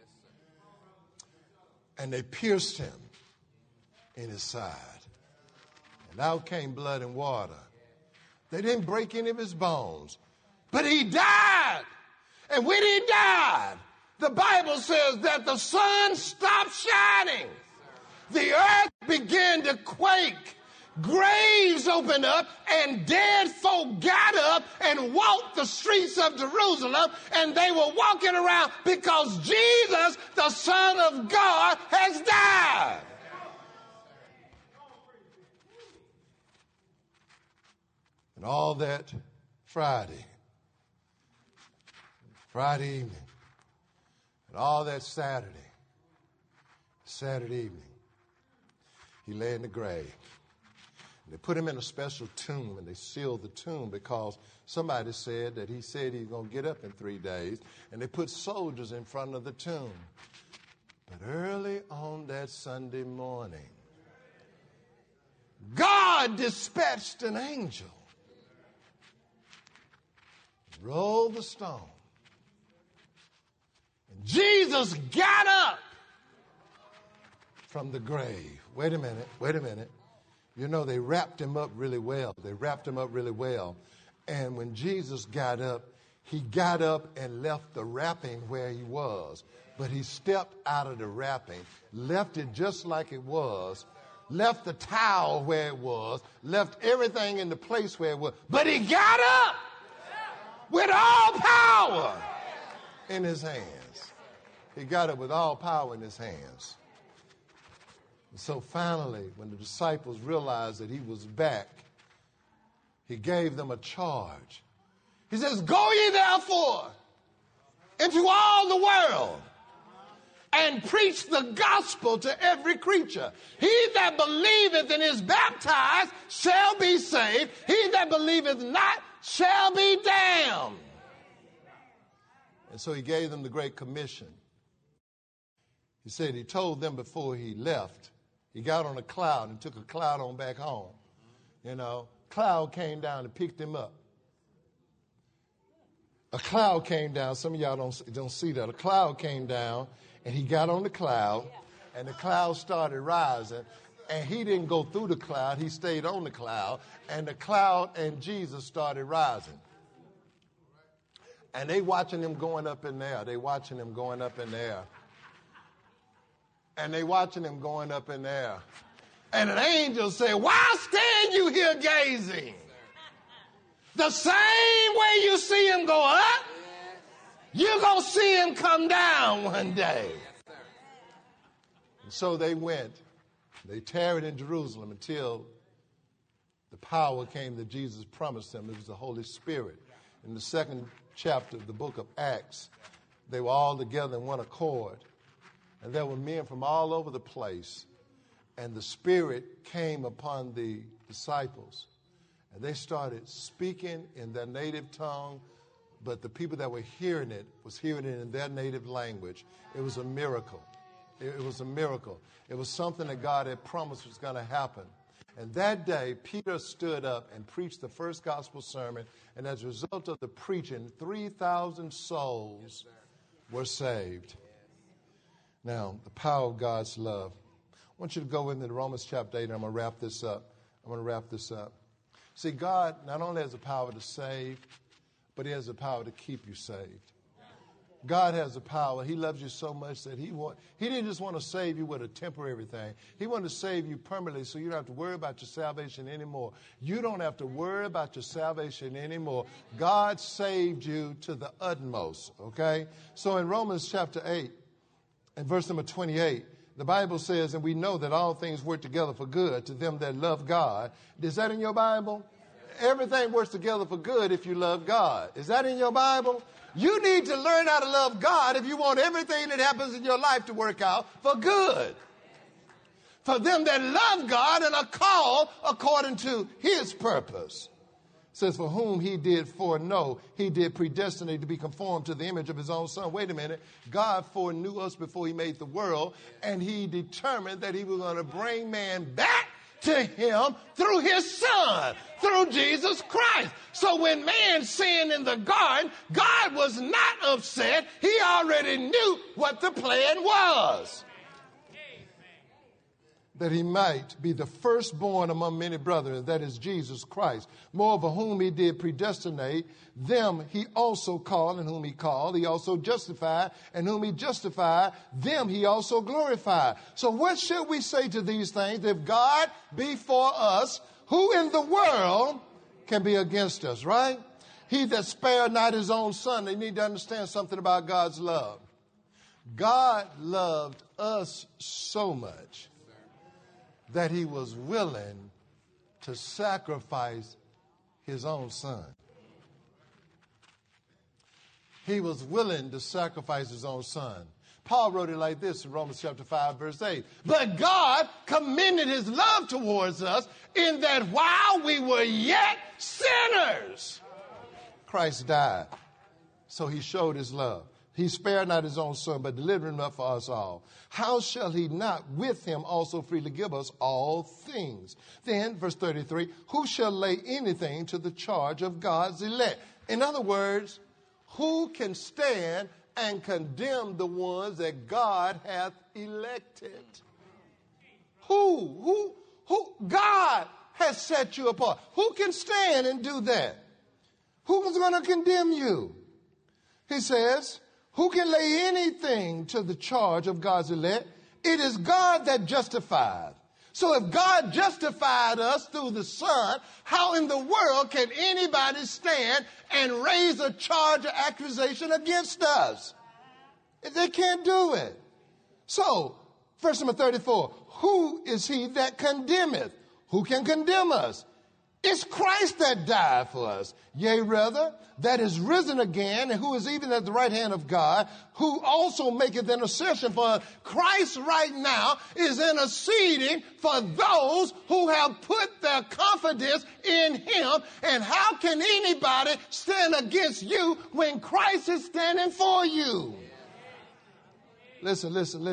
And they pierced him in his side. And out came blood and water. They didn't break any of his bones, but he died. And when he died, the Bible says that the sun stopped shining. The earth began to quake. Graves opened up, and dead folk got up and walked the streets of Jerusalem, and they were walking around because Jesus, the Son of God, has died. And all that Friday evening, and all that Saturday evening, he lay in the grave. And they put him in a special tomb, and they sealed the tomb because somebody said that he said he's going to get up in 3 days. And they put soldiers in front of the tomb. But early on that Sunday morning, God dispatched an angel, rolled the stone, and Jesus got up from the grave. Wait a minute. You know, they wrapped him up really well. And when Jesus got up, he got up and left the wrapping where he was. But he stepped out of the wrapping, left it just like it was, left the towel where it was, left everything in the place where it was. But he got up with all power in his hands. He got up with all power in his hands. And so finally, when the disciples realized that he was back, he gave them a charge. He says, "Go ye therefore into all the world and preach the gospel to every creature. He that believeth and is baptized shall be saved. He that believeth not shall be damned." And so he gave them the Great Commission. He said he told them before he left, he got on a cloud and took a cloud on back home. Cloud came down and picked him up. A cloud came down. Some of y'all don't see that. A cloud came down, and he got on the cloud, and the cloud started rising. And he didn't go through the cloud. He stayed on the cloud, and the cloud and Jesus started rising. And they watching him going up in there. They watching him going up in there. And they watching him going up in there. And an angel said, "Why stand you here gazing? The same way you see him go up, you're going to see him come down one day." And so they went. They tarried in Jerusalem until the power came that Jesus promised them. It was the Holy Spirit. In the second chapter of the book of Acts, they were all together in one accord. And there were men from all over the place. And the Spirit came upon the disciples. And they started speaking in their native tongue, but the people that were hearing it was hearing it in their native language. It was a miracle. It was a miracle. It was something that God had promised was going to happen. And that day, Peter stood up and preached the first gospel sermon. And as a result of the preaching, 3,000 souls were saved. Now, the power of God's love. I want you to go into Romans chapter 8, and I'm going to wrap this up. See, God not only has the power to save, but he has the power to keep you saved. God has the power. He loves you so much that he didn't just want to save you with a temporary thing. He wanted to save you permanently so you don't have to worry about your salvation anymore. You don't have to worry about your salvation anymore. God saved you to the utmost, okay? So in Romans chapter 8 and verse number 28, the Bible says, "And we know that all things work together for good to them that love God." Is that in your Bible? Everything works together for good if you love God. Is that in your Bible? You need to learn how to love God if you want everything that happens in your life to work out for good. For them that love God and are called according to his purpose. It says, "For whom he did foreknow, he did predestinate to be conformed to the image of his own son." Wait a minute. God foreknew us before he made the world, and he determined that he was going to bring man back to him through his son, through Jesus Christ. So when man sinned in the garden, God was not upset. He already knew what the plan was. That he might be the firstborn among many brethren, that is Jesus Christ. Moreover, whom he did predestinate, them he also called, and whom he called, he also justified, and whom he justified, them he also glorified. So what should we say to these things? If God be for us, who in the world can be against us, right? He that spared not his own son. They need to understand something about God's love. God loved us so much that he was willing to sacrifice his own son. He was willing to sacrifice his own son. Paul wrote it like this in Romans chapter 5, verse 8. "But God commended his love towards us in that while we were yet sinners, Christ died." So he showed his love. He spared not his own son, but delivered him up for us all. How shall he not with him also freely give us all things? Then, verse 33, who shall lay anything to the charge of God's elect? In other words, who can stand and condemn the ones that God hath elected? Who? God has set you apart. Who can stand and do that? Who's going to condemn you? He says, who can lay anything to the charge of God's elect? It is God that justifies. So if God justified us through the Son, how in the world can anybody stand and raise a charge or accusation against us? They can't do it. So, verse number 34, who is he that condemneth? Who can condemn us? It's Christ that died for us. Yea, rather, that is risen again, and who is even at the right hand of God, who also maketh intercession for us. Christ right now is interceding for those who have put their confidence in him. And how can anybody stand against you when Christ is standing for you? Listen.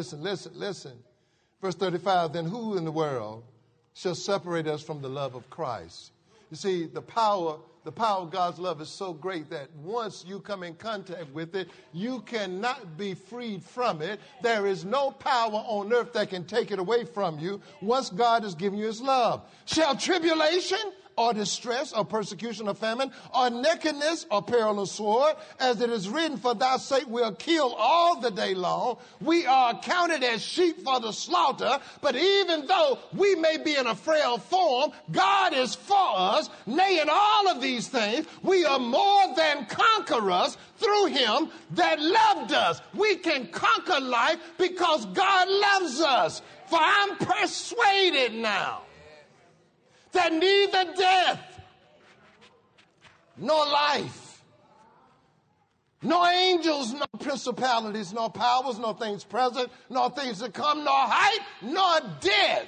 Verse 35, then who in the world shall separate us from the love of Christ? You see, the power of God's love is so great that once you come in contact with it, you cannot be freed from it. There is no power on earth that can take it away from you once God has given you his love. Shall tribulation or distress or persecution or famine or nakedness or peril or sword, as it is written, for thy sake we are killed all the day long. We are accounted as sheep for the slaughter. But even though we may be in a frail form, God is for us. Nay, in all of these things, we are more than conquerors through him that loved us. We can conquer life because God loves us. For I'm persuaded now that neither death, nor life, nor angels, nor principalities, nor powers, nor things present, nor things to come, nor height, nor depth,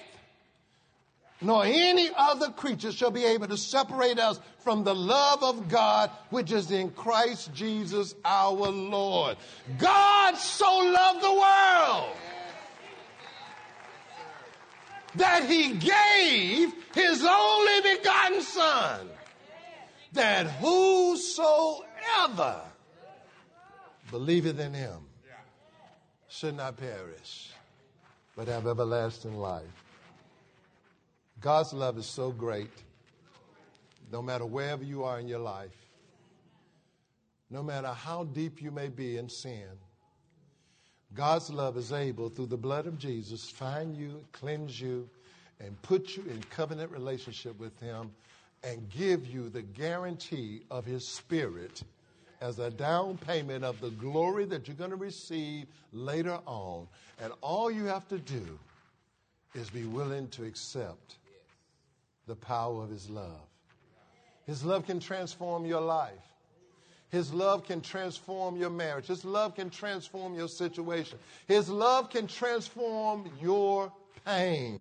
nor any other creature shall be able to separate us from the love of God, which is in Christ Jesus our Lord. God so loved the world that he gave his only begotten Son, that whosoever believeth in him should not perish, but have everlasting life. God's love is so great, no matter wherever you are in your life, no matter how deep you may be in sin, God's love is able, through the blood of Jesus, find you, cleanse you, and put you in covenant relationship with him and give you the guarantee of his Spirit as a down payment of the glory that you're going to receive later on. And all you have to do is be willing to accept the power of his love. His love can transform your life. His love can transform your marriage. His love can transform your situation. His love can transform your pain.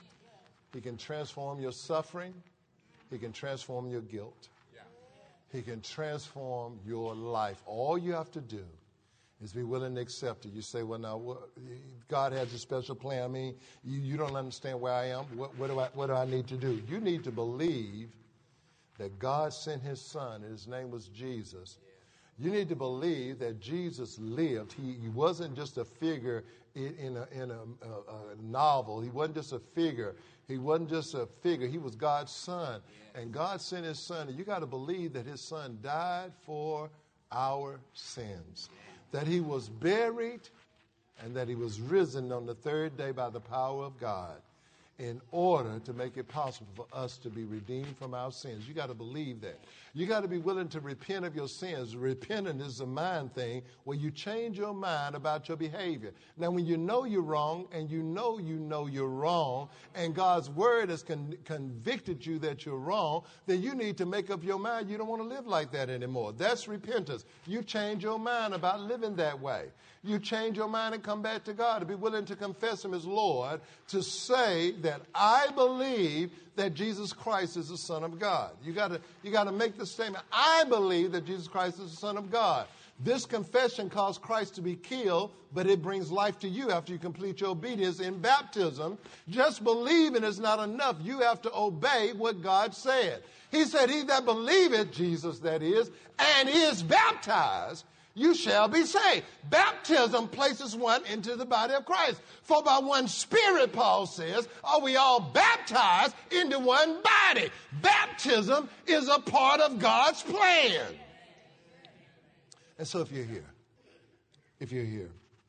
He can transform your suffering. He can transform your guilt. He can transform your life. All you have to do is be willing to accept it. You say, well, now, God has a special plan. I mean, you don't understand where I am. What do I need to do? You need to believe that God sent his Son, and his name was Jesus. You need to believe that Jesus lived. He wasn't just a figure in a novel. He wasn't just a figure. He wasn't just a figure. He was God's Son. And God sent his Son. And you got to believe that his Son died for our sins, that he was buried, and that he was risen on the third day by the power of God, in order to make it possible for us to be redeemed from our sins. You got to believe that. You got to be willing to repent of your sins. Repenting is a mind thing where you change your mind about your behavior. Now, when you know you're wrong, and you know you're wrong, and God's word has convicted you that you're wrong, then you need to make up your mind you don't want to live like that anymore. That's repentance. You change your mind about living that way. You change your mind and come back to God, to be willing to confess him as Lord, to say that I believe that Jesus Christ is the Son of God. You got to make the statement, I believe that Jesus Christ is the Son of God. This confession caused Christ to be killed, but it brings life to you after you complete your obedience in baptism. Just believing is not enough. You have to obey what God said. He said, he that believeth, Jesus that is, and is baptized, you shall be saved. Baptism places one into the body of Christ. For by one Spirit, Paul says, are we all baptized into one body. Baptism is a part of God's plan. And so if you're here,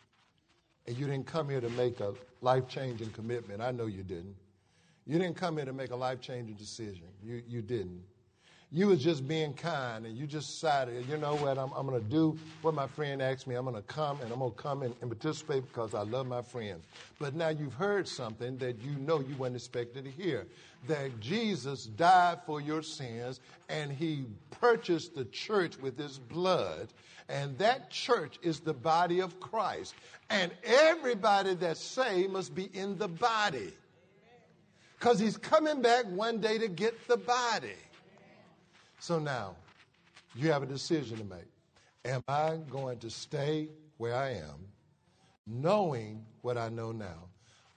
and you didn't come here to make a life-changing commitment, I know you didn't. You didn't come here to make a life-changing decision. You didn't. You was just being kind, and you just decided, you know what, I'm going to do what my friend asked me. I'm going to come, and I'm going to come and participate because I love my friend. But now you've heard something that you know you weren't expected to hear, that Jesus died for your sins, and he purchased the church with his blood, and that church is the body of Christ. And everybody that's saved must be in the body, because he's coming back one day to get the body. So now, you have a decision to make. Am I going to stay where I am, knowing what I know now?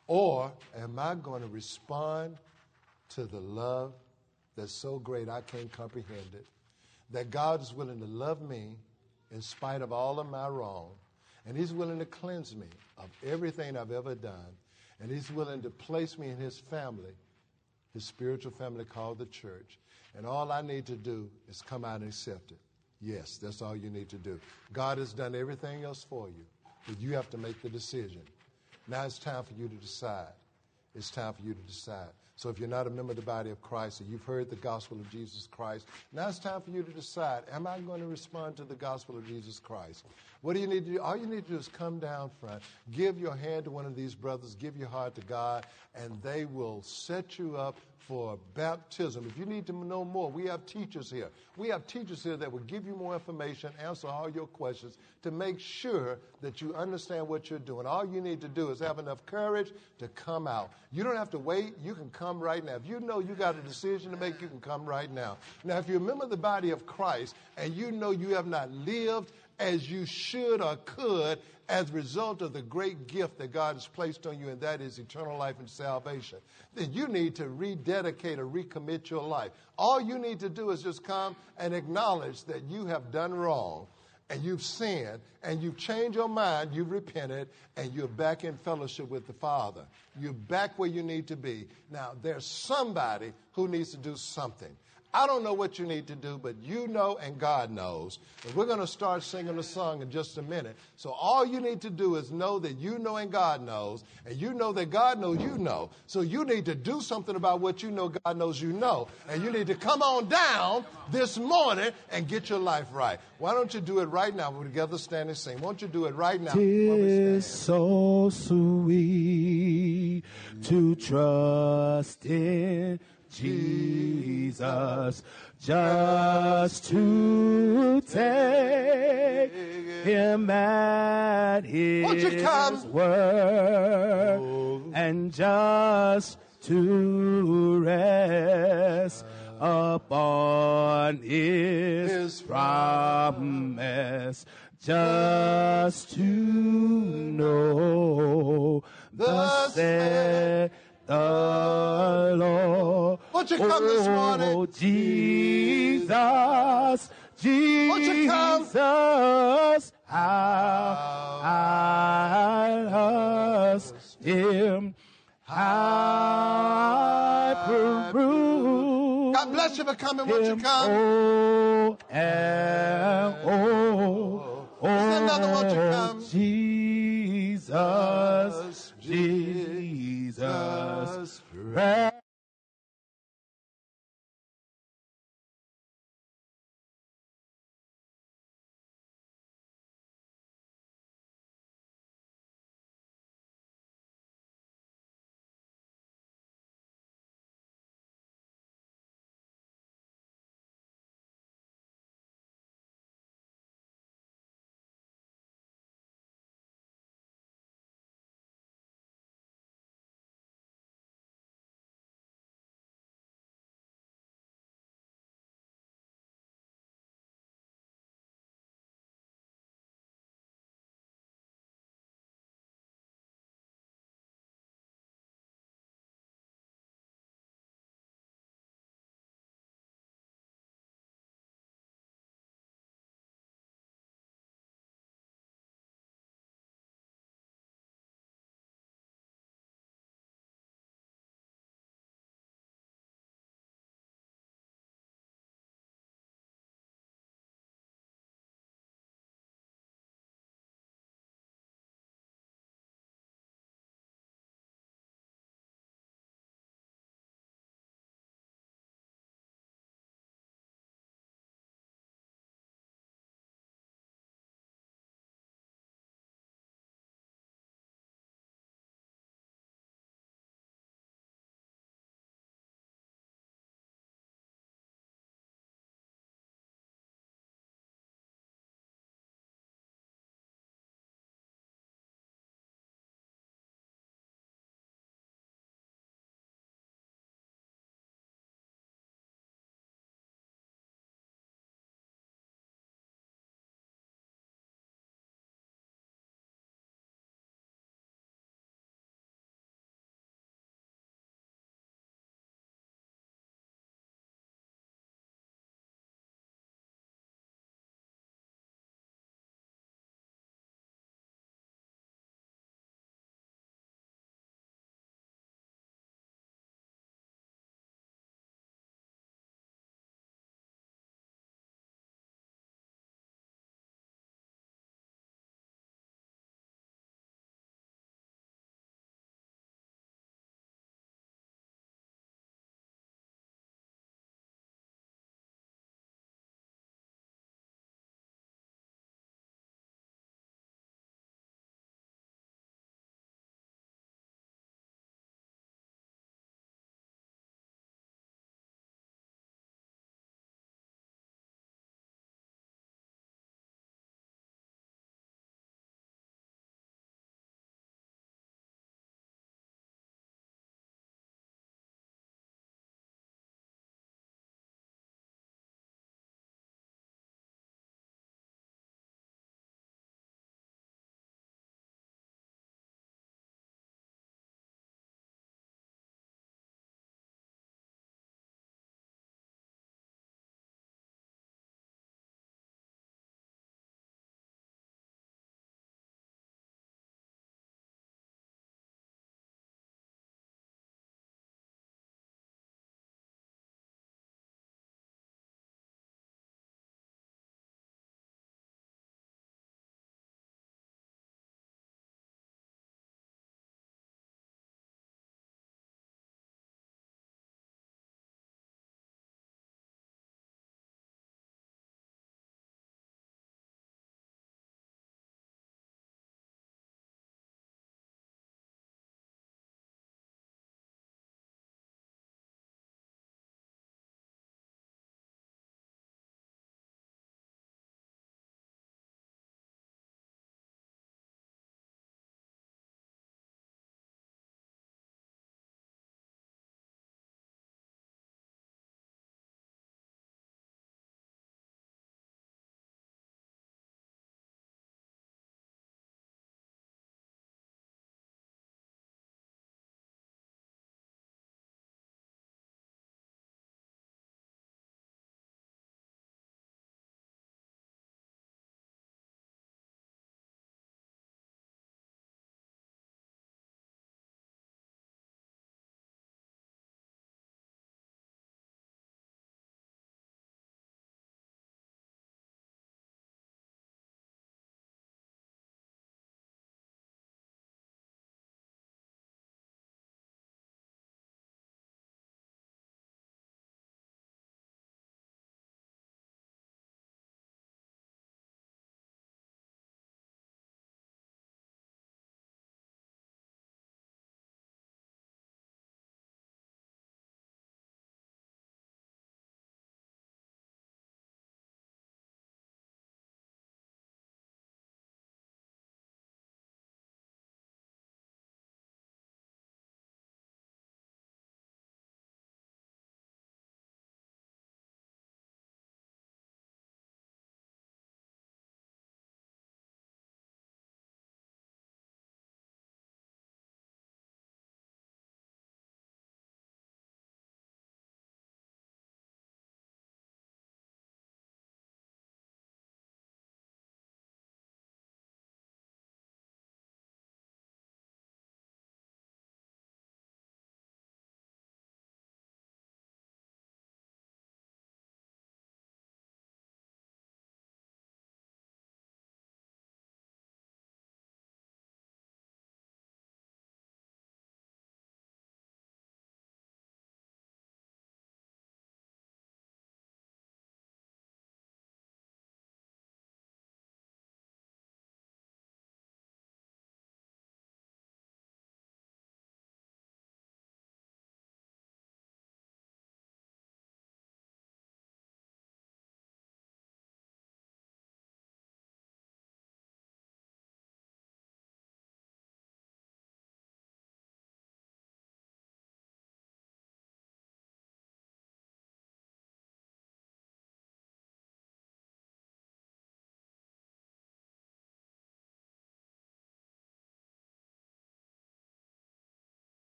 Or am I going to respond to the love that's so great I can't comprehend it, that God is willing to love me in spite of all of my wrong, and he's willing to cleanse me of everything I've ever done, and he's willing to place me in his family, his spiritual family called the church. And all I need to do is come out and accept it. Yes, that's all you need to do. God has done everything else for you, but you have to make the decision. Now it's time for you to decide. It's time for you to decide. So if you're not a member of the body of Christ and you've heard the gospel of Jesus Christ, now it's time for you to decide, am I going to respond to the gospel of Jesus Christ? What do you need to do? All you need to do is come down front, give your hand to one of these brothers, give your heart to God, and they will set you up for baptism. If you need to know more, we have teachers here. We have teachers here that will give you more information, answer all your questions to make sure that you understand what you're doing. All you need to do is have enough courage to come out. You don't have to wait. You can come right now. If you know you got a decision to make, you can come right now. Now, if you remember the body of Christ and you know you have not lived as you should or could as a result of the great gift that God has placed on you, and that is eternal life and salvation, then you need to rededicate or recommit your life. All you need to do is just come and acknowledge that you have done wrong and you've sinned and you've changed your mind, you've repented, and you're back in fellowship with the Father. You're back where you need to be. Now, there's somebody who needs to do something. I don't know what you need to do, but you know and God knows. And we're going to start singing a song in just a minute. So all you need to do is know that you know and God knows, and you know that God knows you know. So you need to do something about what you know God knows you know. And you need to come on down this morning and get your life right. Why don't you do it right now? We're together standing sing. Why don't you do it right now? It's so sweet to trust in Jesus, just to take him at his word, and just to rest upon his promise, just to know thus saith the Lord. Won't you come this morning? Oh, Jesus, Jesus, how I trust him, how I prove. God bless you for coming. Won't you come? Oh, and oh, There's another. Won't you come? Jesus, Jesus,